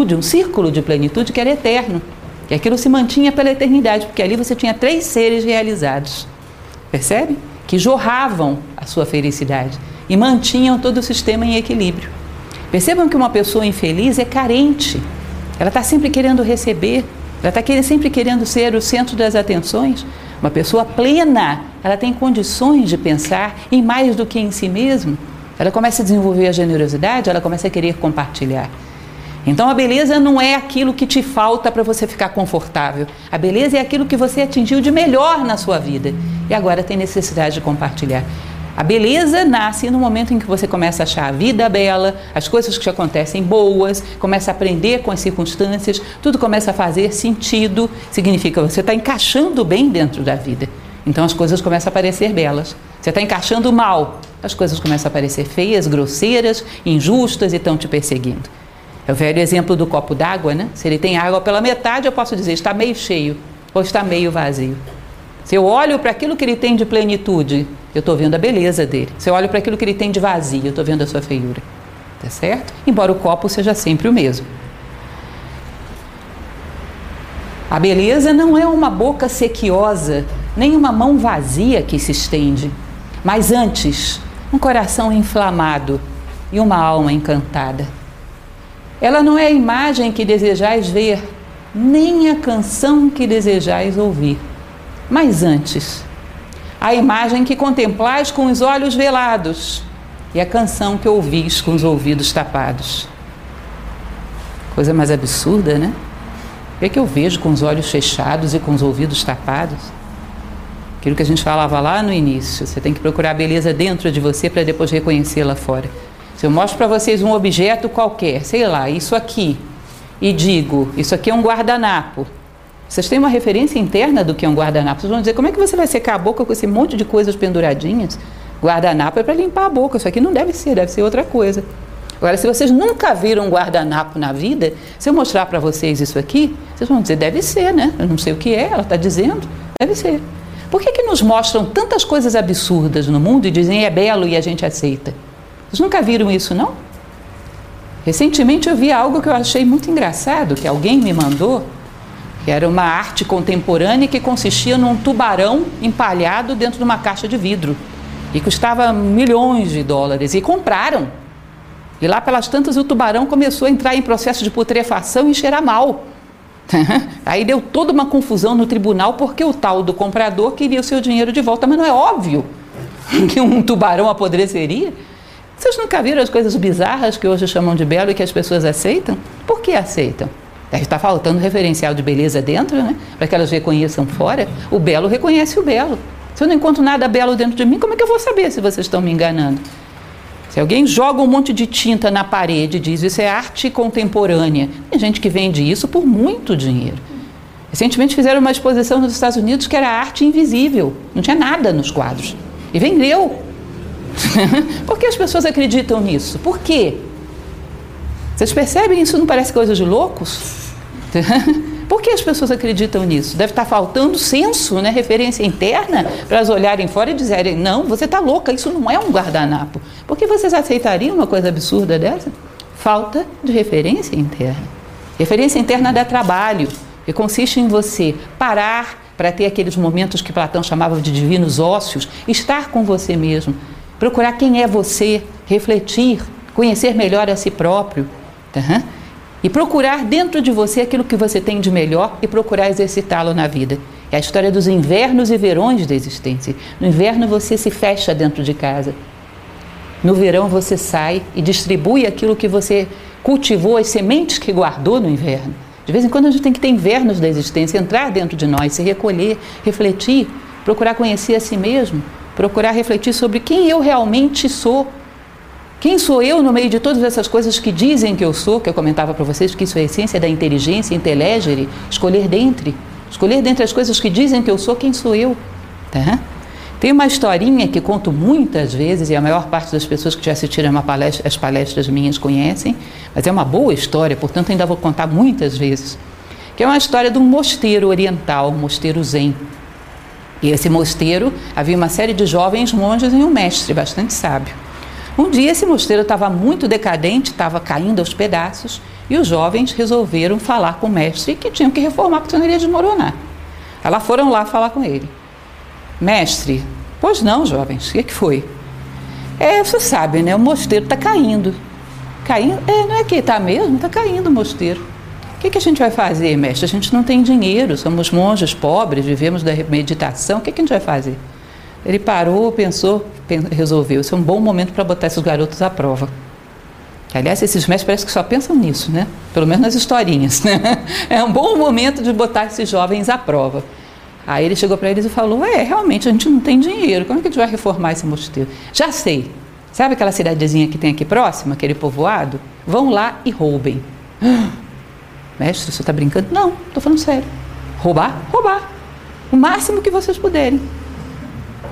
plenitude que era eterno. E aquilo se mantinha pela eternidade, porque ali você tinha 3 seres realizados. Percebe? Que jorravam a sua felicidade e mantinham todo o sistema em equilíbrio. Percebam que uma pessoa infeliz é carente. Ela está sempre querendo receber, ela está sempre querendo ser o centro das atenções. Uma pessoa plena, ela tem condições de pensar em mais do que em si mesma. Ela começa a desenvolver a generosidade, ela começa a querer compartilhar. Então a beleza não é aquilo que te falta para você ficar confortável. A beleza é aquilo que você atingiu de melhor na sua vida e agora tem necessidade de compartilhar. A beleza nasce no momento em que você começa a achar a vida bela, as coisas que te acontecem boas, começa a aprender com as circunstâncias, tudo começa a fazer sentido, significa que você está encaixando bem dentro da vida. Então as coisas começam a parecer belas. Você está encaixando mal, as coisas começam a parecer feias, grosseiras, injustas e estão te perseguindo. É o velho exemplo do copo d'água, né? Se ele tem água pela metade, eu posso dizer está meio cheio ou está meio vazio. Se eu olho para aquilo que ele tem de plenitude, eu estou vendo a beleza dele. Se eu olho para aquilo que ele tem de vazio, eu estou vendo a sua feiura. Tá certo? Embora o copo seja sempre o mesmo. A beleza não é uma boca sequiosa, nem uma mão vazia que se estende, mas antes, um coração inflamado e uma alma encantada. Ela não é a imagem que desejais ver, nem a canção que desejais ouvir, mas antes, a imagem que contemplais com os olhos velados e a canção que ouvis com os ouvidos tapados. Coisa mais absurda, né? O que eu vejo com os olhos fechados e com os ouvidos tapados? Aquilo que a gente falava lá no início, você tem que procurar a beleza dentro de você para depois reconhecê-la fora. Se eu mostro para vocês um objeto qualquer, sei lá, isso aqui, e digo, isso aqui é um guardanapo, vocês têm uma referência interna do que é um guardanapo. Vocês vão dizer, como é que você vai secar a boca com esse monte de coisas penduradinhas? Guardanapo é para limpar a boca, isso aqui não deve ser outra coisa. Agora, se vocês nunca viram um guardanapo na vida, se eu mostrar para vocês isso aqui, vocês vão dizer, deve ser, né? Eu não sei o que é, ela está dizendo, deve ser. Por que nos mostram tantas coisas absurdas no mundo e dizem é belo e a gente aceita? Vocês nunca viram isso, não? Recentemente eu vi algo que eu achei muito engraçado, que alguém me mandou, que era uma arte contemporânea que consistia num tubarão empalhado dentro de uma caixa de vidro. E custava milhões de dólares. E compraram. E lá pelas tantas o tubarão começou a entrar em processo de putrefação e cheirar mal. Aí deu toda uma confusão no tribunal porque o tal do comprador queria o seu dinheiro de volta. Mas não é óbvio que um tubarão apodreceria? Vocês nunca viram as coisas bizarras que hoje chamam de belo e que as pessoas aceitam? Por que aceitam? Deve estar faltando referencial de beleza dentro, né? Para que elas reconheçam fora. O belo reconhece o belo. Se eu não encontro nada belo dentro de mim, como é que eu vou saber se vocês estão me enganando? Se alguém joga um monte de tinta na parede e diz isso é arte contemporânea, tem gente que vende isso por muito dinheiro. Recentemente fizeram uma exposição nos Estados Unidos que era arte invisível, não tinha nada nos quadros. E vendeu. Por que as pessoas acreditam nisso? Por quê? Vocês percebem? Isso não parece coisa de loucos? Por que as pessoas acreditam nisso? Deve estar faltando senso, né? Referência interna, para elas olharem fora e dizerem, não, você está louca, isso não é um guardanapo. Por que vocês aceitariam uma coisa absurda dessa? Falta de referência interna. Referência interna dá trabalho, que consiste em você parar para ter aqueles momentos que Platão chamava de divinos ócios, estar com você mesmo, procurar quem é você, refletir, conhecer melhor a si próprio, e procurar dentro de você aquilo que você tem de melhor e procurar exercitá-lo na vida. É a história dos invernos e verões da existência. No inverno você se fecha dentro de casa. No verão você sai e distribui aquilo que você cultivou, as sementes que guardou no inverno. De vez em quando a gente tem que ter invernos da existência, entrar dentro de nós, se recolher, refletir, procurar conhecer a si mesmo, procurar refletir sobre quem eu realmente sou. Quem sou eu no meio de todas essas coisas que dizem que eu sou, que eu comentava para vocês que isso é a essência da inteligência, intelegere, escolher dentre as coisas que dizem que eu sou, quem sou eu. Tá? Tem uma historinha que conto muitas vezes, e a maior parte das pessoas que já assistiram as palestras minhas conhecem, mas é uma boa história, portanto ainda vou contar muitas vezes, que é uma história de um mosteiro oriental, um mosteiro zen. E esse mosteiro havia uma série de jovens monges e um mestre bastante sábio. Um dia esse mosteiro estava muito decadente, estava caindo aos pedaços, e os jovens resolveram falar com o mestre que tinham que reformar porque senão ele ia desmoronar. Elas foram lá falar com ele. Mestre, pois não, jovens, o que foi? Você sabe, né? O mosteiro está caindo. Caindo? Não é que está mesmo? Está caindo o mosteiro. O que a gente vai fazer, mestre? A gente não tem dinheiro, somos monges pobres, vivemos da meditação, o que a gente vai fazer? Ele parou, pensou, resolveu. Esse é um bom momento para botar esses garotos à prova. Aliás, esses mestres parece que só pensam nisso, né? Pelo menos nas historinhas, né? É um bom momento de botar esses jovens à prova. Aí ele chegou para eles e falou, realmente a gente não tem dinheiro, como é que a gente vai reformar esse mosteiro? Já sei, sabe aquela cidadezinha que tem aqui próxima, aquele povoado? Vão lá e roubem. Mestre, você está brincando? Não, estou falando sério. Roubar? Roubar. O máximo que vocês puderem.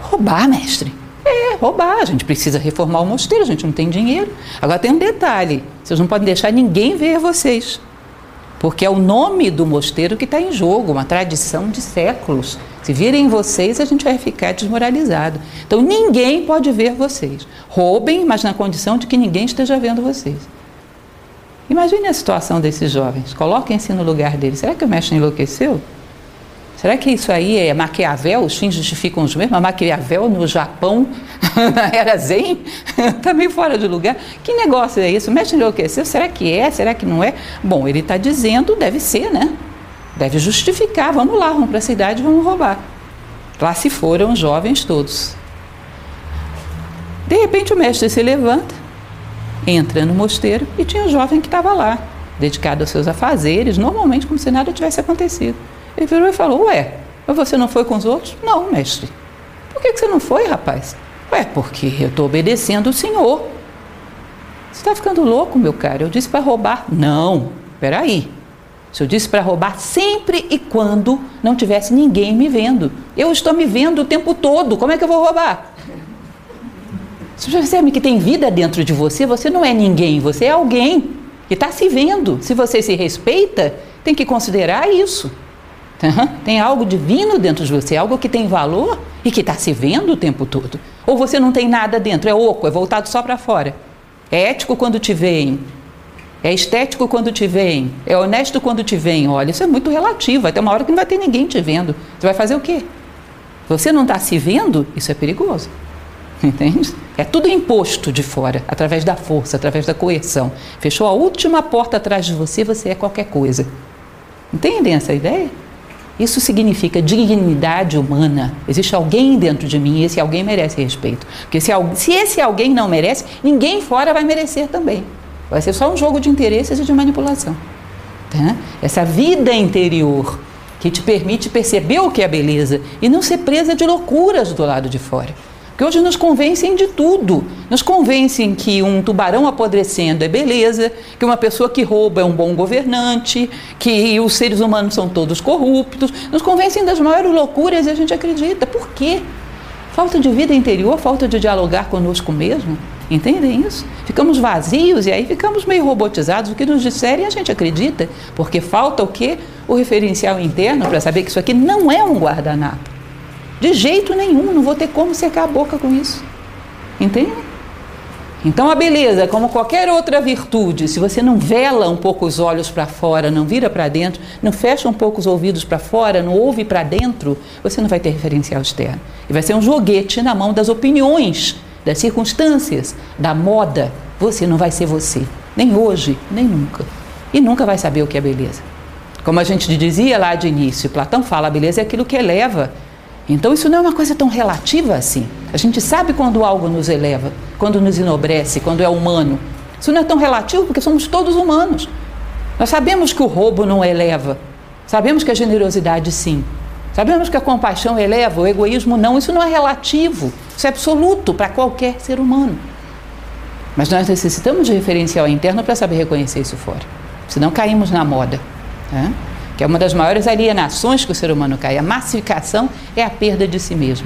Roubar, mestre? Roubar. A gente precisa reformar o mosteiro, a gente não tem dinheiro. Agora tem um detalhe, vocês não podem deixar ninguém ver vocês. Porque é o nome do mosteiro que está em jogo, uma tradição de séculos. Se virem vocês, a gente vai ficar desmoralizado. Então ninguém pode ver vocês. Roubem, mas na condição de que ninguém esteja vendo vocês. Imagine a situação desses jovens. Coloquem-se no lugar deles. Será que o mestre enlouqueceu? Será que isso aí é Maquiavel? Os fins justificam os meios? Mas Maquiavel no Japão, na era Zen, está meio fora de lugar. Que negócio é esse? O mestre enlouqueceu? Será que é? Será que não é? Bom, ele está dizendo, deve ser, né? Deve justificar. Vamos lá, vamos para a cidade, vamos roubar. Lá se foram os jovens todos. De repente o mestre se levanta, entra no mosteiro e tinha um jovem que estava lá, dedicado aos seus afazeres, normalmente como se nada tivesse acontecido. Ele virou e falou, ué, mas você não foi com os outros? Não, mestre. Por que você não foi, rapaz? Ué, porque eu estou obedecendo o senhor. Você está ficando louco, meu caro? Eu disse para roubar. Não, peraí. Eu disse para roubar sempre e quando não tivesse ninguém me vendo. Eu estou me vendo o tempo todo, como é que eu vou roubar? Você percebe que tem vida dentro de você, você não é ninguém, você é alguém que está se vendo. Se você se respeita, tem que considerar isso. Tem algo divino dentro de você, algo que tem valor e que está se vendo o tempo todo. Ou você não tem nada dentro, é oco, é voltado só para fora. É ético quando te veem, é estético quando te veem, é honesto quando te veem. Olha, isso é muito relativo, vai ter uma hora que não vai ter ninguém te vendo. Você vai fazer o quê? Você não está se vendo? Isso é perigoso. Entende? É tudo imposto de fora, através da força, através da coerção. Fechou a última porta atrás de você, você é qualquer coisa. Entendem essa ideia? Isso significa dignidade humana. Existe alguém dentro de mim e esse alguém merece respeito. Porque se esse alguém não merece, ninguém fora vai merecer também. Vai ser só um jogo de interesses e de manipulação. Tá? Essa vida interior que te permite perceber o que é beleza e não ser presa de loucuras do lado de fora. Porque hoje nos convencem de tudo. Nos convencem que um tubarão apodrecendo é beleza, que uma pessoa que rouba é um bom governante, que os seres humanos são todos corruptos. Nos convencem das maiores loucuras e a gente acredita. Por quê? Falta de vida interior, falta de dialogar conosco mesmo. Entendem isso? Ficamos vazios e aí ficamos meio robotizados. O que nos disserem a gente acredita. Porque falta o quê? O referencial interno para saber que isso aqui não é um guardanapo. De jeito nenhum, não vou ter como secar a boca com isso. Entende? Então a beleza, como qualquer outra virtude, se você não vela um pouco os olhos para fora, não vira para dentro, não fecha um pouco os ouvidos para fora, não ouve para dentro, você não vai ter referencial externo. E vai ser um joguete na mão das opiniões, das circunstâncias, da moda. Você não vai ser você, nem hoje, nem nunca. E nunca vai saber o que é beleza. Como a gente dizia lá de início, Platão fala, a beleza é aquilo que eleva. Então isso não é uma coisa tão relativa assim. A gente sabe quando algo nos eleva, quando nos enobrece, quando é humano. Isso não é tão relativo porque somos todos humanos. Nós sabemos que o roubo não eleva, sabemos que a generosidade sim, sabemos que a compaixão eleva, o egoísmo não. Isso não é relativo, isso é absoluto para qualquer ser humano. Mas nós necessitamos de referencial interno para saber reconhecer isso fora, senão caímos na moda, né? Que é uma das maiores alienações que o ser humano cai. A massificação é a perda de si mesmo.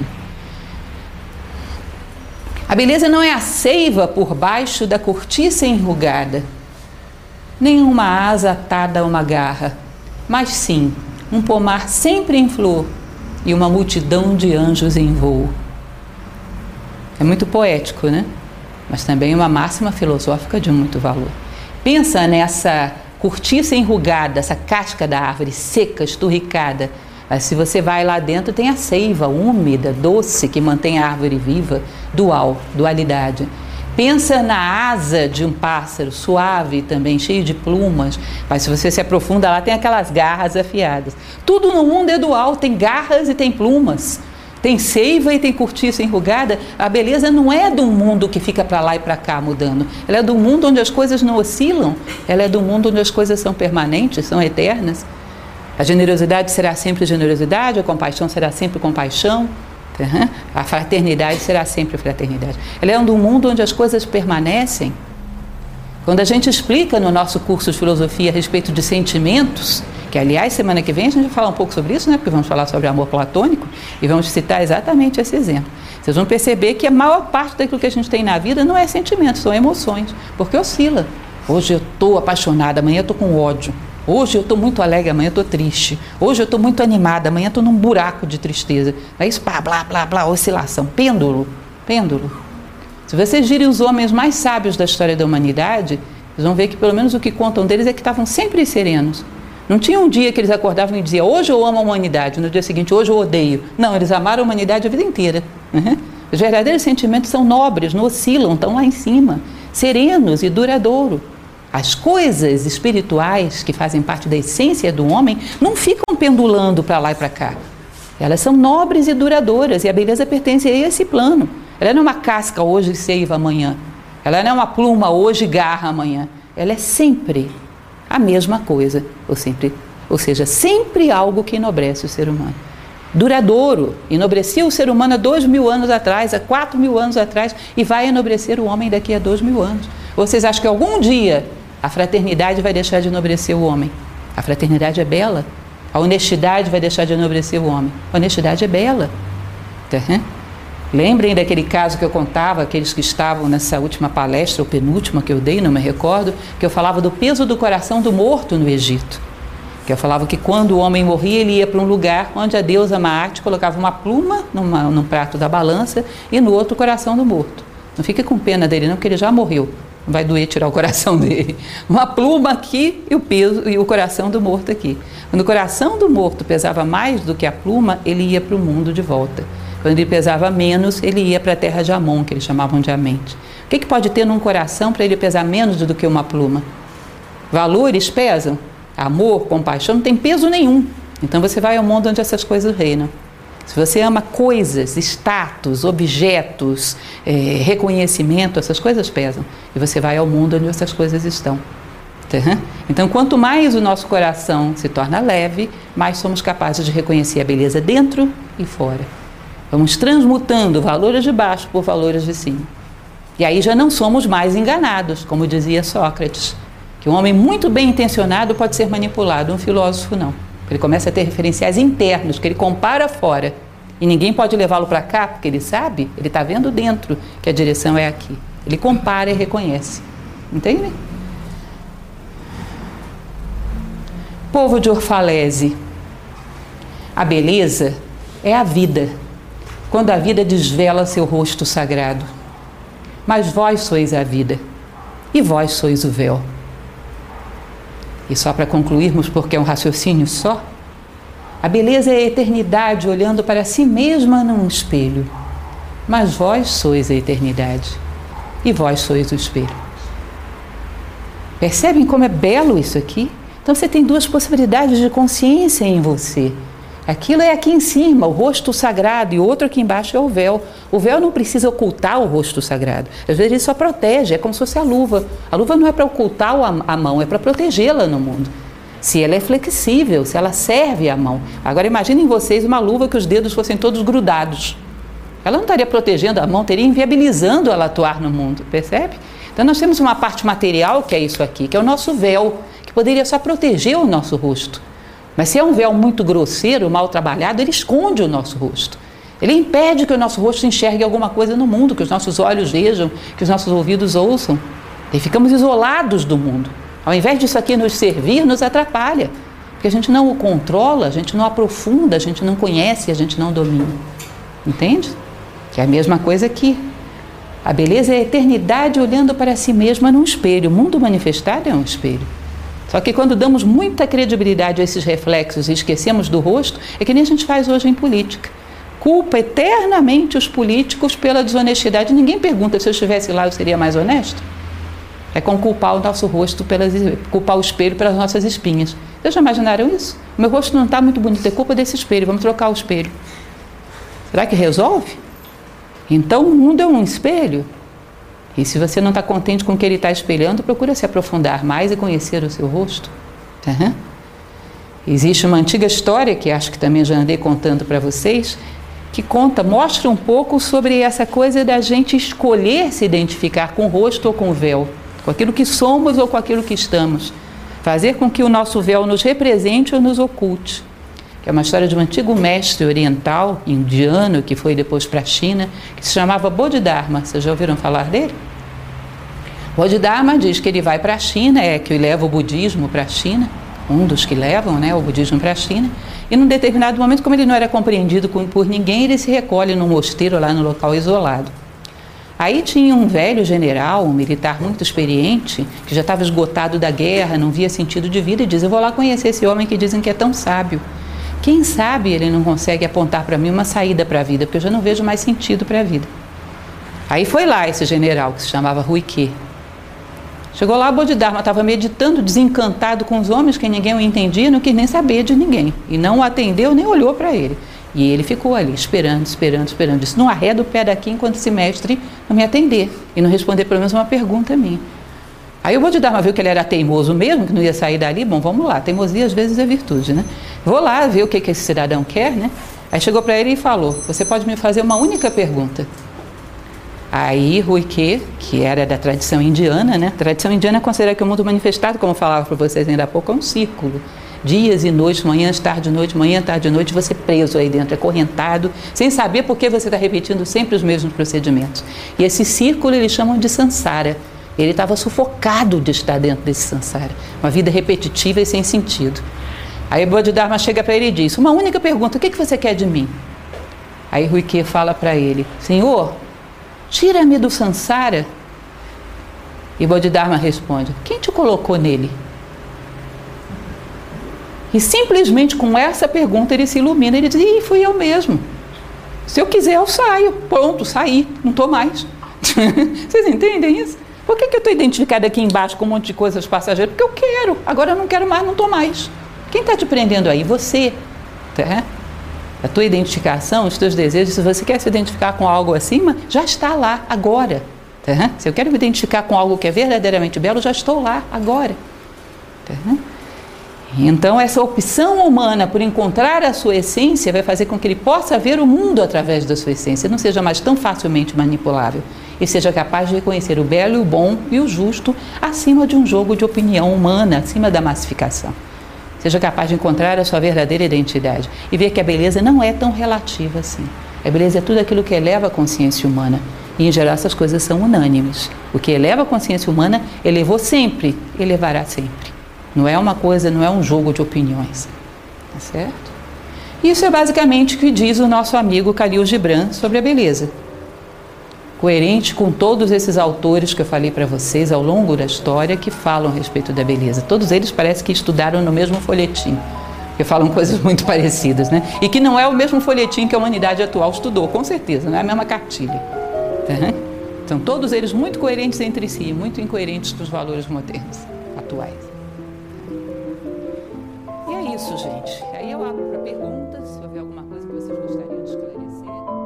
A beleza não é a seiva por baixo da cortiça enrugada, nem uma asa atada a uma garra, mas sim um pomar sempre em flor e uma multidão de anjos em voo. É muito poético, né? Mas também uma máxima filosófica de muito valor. Pensa nessa cortiça enrugada, essa casca da árvore seca, esturricada. Mas se você vai lá dentro, tem a seiva úmida, doce, que mantém a árvore viva, dualidade. Pensa na asa de um pássaro, suave também, cheio de plumas, mas se você se aprofunda lá, tem aquelas garras afiadas. Tudo no mundo é dual, tem garras e tem plumas. Tem seiva e tem cortiça enrugada. A beleza não é do mundo que fica para lá e para cá mudando. Ela é do mundo onde as coisas não oscilam. Ela é do mundo onde as coisas são permanentes, são eternas. A generosidade será sempre generosidade, a compaixão será sempre compaixão, a fraternidade será sempre fraternidade. Ela é do mundo onde as coisas permanecem. Quando a gente explica no nosso curso de filosofia a respeito de sentimentos, que aliás semana que vem a gente vai falar um pouco sobre isso, né? Porque vamos falar sobre amor platônico e vamos citar exatamente esse exemplo. Vocês vão perceber que a maior parte daquilo que a gente tem na vida não é sentimento, são emoções, porque oscila. Hoje eu estou apaixonada, amanhã eu estou com ódio. Hoje eu estou muito alegre, amanhã eu estou triste. Hoje eu estou muito animada, amanhã eu estou num buraco de tristeza. É isso, blá, blá, blá, blá, oscilação, pêndulo. Se vocês virem os homens mais sábios da história da humanidade, vocês vão ver que pelo menos o que contam deles é que estavam sempre serenos. Não tinha um dia que eles acordavam e diziam, hoje eu amo a humanidade, no dia seguinte, hoje eu odeio. Não, eles amaram a humanidade a vida inteira. Os verdadeiros sentimentos são nobres, não oscilam, estão lá em cima, serenos e duradouros. As coisas espirituais que fazem parte da essência do homem não ficam pendulando para lá e para cá. Elas são nobres e duradouras, e a beleza pertence a esse plano. Ela não é uma casca hoje e seiva amanhã. Ela não é uma pluma hoje e garra amanhã. Ela é sempre a mesma coisa, ou seja, sempre algo que enobrece o ser humano. Duradouro, enobrecia o ser humano há 2.000 anos atrás, há 4.000 anos atrás, e vai enobrecer o homem daqui a 2.000 anos. Vocês acham que algum dia a fraternidade vai deixar de enobrecer o homem? A fraternidade é bela. A honestidade vai deixar de enobrecer o homem? A honestidade é bela. Lembrem daquele caso que eu contava, aqueles que estavam nessa última palestra, ou penúltima que eu dei, não me recordo, que eu falava do peso do coração do morto no Egito. Que eu falava que quando o homem morria, ele ia para um lugar onde a deusa Maat colocava uma pluma num prato da balança e no outro o coração do morto. Não fique com pena dele não, porque ele já morreu. Não vai doer tirar o coração dele. Uma pluma aqui e o peso e o coração do morto aqui. Quando o coração do morto pesava mais do que a pluma, ele ia para o mundo de volta. Quando ele pesava menos, ele ia para a terra de Amon, que eles chamavam de Amente. O que pode ter num coração para ele pesar menos do que uma pluma? Valores pesam? Amor, compaixão, não tem peso nenhum. Então você vai ao mundo onde essas coisas reinam. Se você ama coisas, status, objetos, reconhecimento, essas coisas pesam. E você vai ao mundo onde essas coisas estão. Então, quanto mais o nosso coração se torna leve, mais somos capazes de reconhecer a beleza dentro e fora. Vamos transmutando valores de baixo por valores de cima. E aí já não somos mais enganados, como dizia Sócrates, que um homem muito bem intencionado pode ser manipulado, um filósofo não. Ele começa a ter referenciais internos, que ele compara fora. E ninguém pode levá-lo para cá, porque ele sabe, ele está vendo dentro que a direção é aqui. Ele compara e reconhece. Entende? Povo de Orfalese. A beleza é a vida, quando a vida desvela seu rosto sagrado. Mas vós sois a vida, e vós sois o véu. E só para concluirmos, porque é um raciocínio só, a beleza é a eternidade olhando para si mesma num espelho. Mas vós sois a eternidade, e vós sois o espelho. Percebem como é belo isso aqui? Então você tem duas possibilidades de consciência em você. Aquilo é aqui em cima, o rosto sagrado, e outro aqui embaixo é o véu. O véu não precisa ocultar o rosto sagrado. Às vezes ele só protege, é como se fosse a luva. A luva não é para ocultar a mão, é para protegê-la no mundo. Se ela é flexível, se ela serve à mão. Agora imaginem vocês uma luva que os dedos fossem todos grudados. Ela não estaria protegendo a mão, teria inviabilizando ela atuar no mundo, percebe? Então nós temos uma parte material que é isso aqui, que é o nosso véu, que poderia só proteger o nosso rosto. Mas se é um véu muito grosseiro, mal trabalhado, ele esconde o nosso rosto. Ele impede que o nosso rosto enxergue alguma coisa no mundo, que os nossos olhos vejam, que os nossos ouvidos ouçam. E ficamos isolados do mundo. Ao invés disso aqui nos servir, nos atrapalha. Porque a gente não o controla, a gente não aprofunda, a gente não conhece, a gente não domina. Entende? Que é a mesma coisa aqui. A beleza é a eternidade olhando para si mesma num espelho. O mundo manifestado é um espelho. Só que quando damos muita credibilidade a esses reflexos e esquecemos do rosto, é que nem a gente faz hoje em política. Culpa eternamente os políticos pela desonestidade. Ninguém pergunta se eu estivesse lá eu seria mais honesto. É como culpar o nosso rosto, culpar o espelho pelas nossas espinhas. Vocês já imaginaram isso? O meu rosto não está muito bonito, é culpa desse espelho, vamos trocar o espelho. Será que resolve? Então o mundo é um espelho. E se você não está contente com o que ele está espelhando, procura se aprofundar mais e conhecer o seu rosto. Existe uma antiga história, que acho que também já andei contando para vocês, que mostra um pouco sobre essa coisa da gente escolher se identificar com o rosto ou com o véu, com aquilo que somos ou com aquilo que estamos. Fazer com que o nosso véu nos represente ou nos oculte. que é uma história de um antigo mestre oriental, indiano, que foi depois para a China, que se chamava Bodhidharma. Vocês já ouviram falar dele? Bodhidharma diz que ele vai para a China, que leva o budismo para a China, um dos que levam, né, o budismo para a China, e num determinado momento, como ele não era compreendido por ninguém, ele se recolhe num mosteiro lá no local isolado. Aí tinha um velho general, um militar muito experiente, que já estava esgotado da guerra, não via sentido de vida, e diz: eu vou lá conhecer esse homem que dizem que é tão sábio. Quem sabe ele não consegue apontar para mim uma saída para a vida, porque eu já não vejo mais sentido para a vida. Aí foi lá esse general, que se chamava Ruike. Chegou lá, Bodhidharma estava meditando, desencantado com os homens, que ninguém o entendia, não quis nem saber de ninguém. E não o atendeu, nem olhou para ele. E ele ficou ali, esperando. Disse: não arreda o pé daqui enquanto esse mestre não me atender e não responder pelo menos uma pergunta minha. Aí o Bodhidharma viu que ele era teimoso mesmo, que não ia sair dali. Bom, vamos lá, teimosia às vezes é virtude, né? Vou lá ver o que esse cidadão quer, né? Aí chegou para ele e falou: você pode me fazer uma única pergunta? Aí Ruike, que era da tradição indiana, né? A tradição indiana considera que o mundo manifestado, como eu falava para vocês ainda há pouco, é um círculo. Dias e noites, manhãs, tarde e noite, manhã, tarde e noite, você preso aí dentro, acorrentado, sem saber por que você está repetindo sempre os mesmos procedimentos. E esse círculo eles chamam de samsara. Ele estava sufocado de estar dentro desse samsara. Uma vida repetitiva e sem sentido. Aí Bodhidharma chega para ele e diz: uma única pergunta, o que você quer de mim? Aí Ruike fala para ele: Senhor, tira-me do samsara. E Bodhidharma responde: quem te colocou nele? E simplesmente com essa pergunta ele se ilumina. Ele diz: ih, fui eu mesmo. Se eu quiser eu saio. Pronto, saí, não estou mais. Vocês entendem isso? Por que eu estou identificada aqui embaixo com um monte de coisas passageiras? Porque eu quero, agora eu não quero mais, não estou mais. Quem está te prendendo aí? Você. Tá? A tua identificação, os teus desejos, se você quer se identificar com algo acima, já está lá, agora. Tá? Se eu quero me identificar com algo que é verdadeiramente belo, já estou lá, agora. Tá? Então, essa opção humana por encontrar a sua essência vai fazer com que ele possa ver o mundo através da sua essência, não seja mais tão facilmente manipulável, e seja capaz de reconhecer o belo, o bom e o justo acima de um jogo de opinião humana, acima da massificação. Seja capaz de encontrar a sua verdadeira identidade e ver que a beleza não é tão relativa assim. A beleza é tudo aquilo que eleva a consciência humana. E, em geral, essas coisas são unânimes. O que eleva a consciência humana, elevou sempre, elevará sempre. Não é uma coisa, não é um jogo de opiniões. Tá certo? Isso é basicamente o que diz o nosso amigo Khalil Gibran sobre a beleza. Coerente com todos esses autores que eu falei para vocês ao longo da história que falam a respeito da beleza. Todos eles parece que estudaram no mesmo folhetim, que falam coisas muito parecidas, né? E que não é o mesmo folhetim que a humanidade atual estudou, com certeza, não é a mesma cartilha. São todos eles muito coerentes entre si, muito incoerentes com os valores modernos, atuais. E é isso, gente. Aí eu abro para perguntas, se houver alguma coisa que vocês gostariam de esclarecer.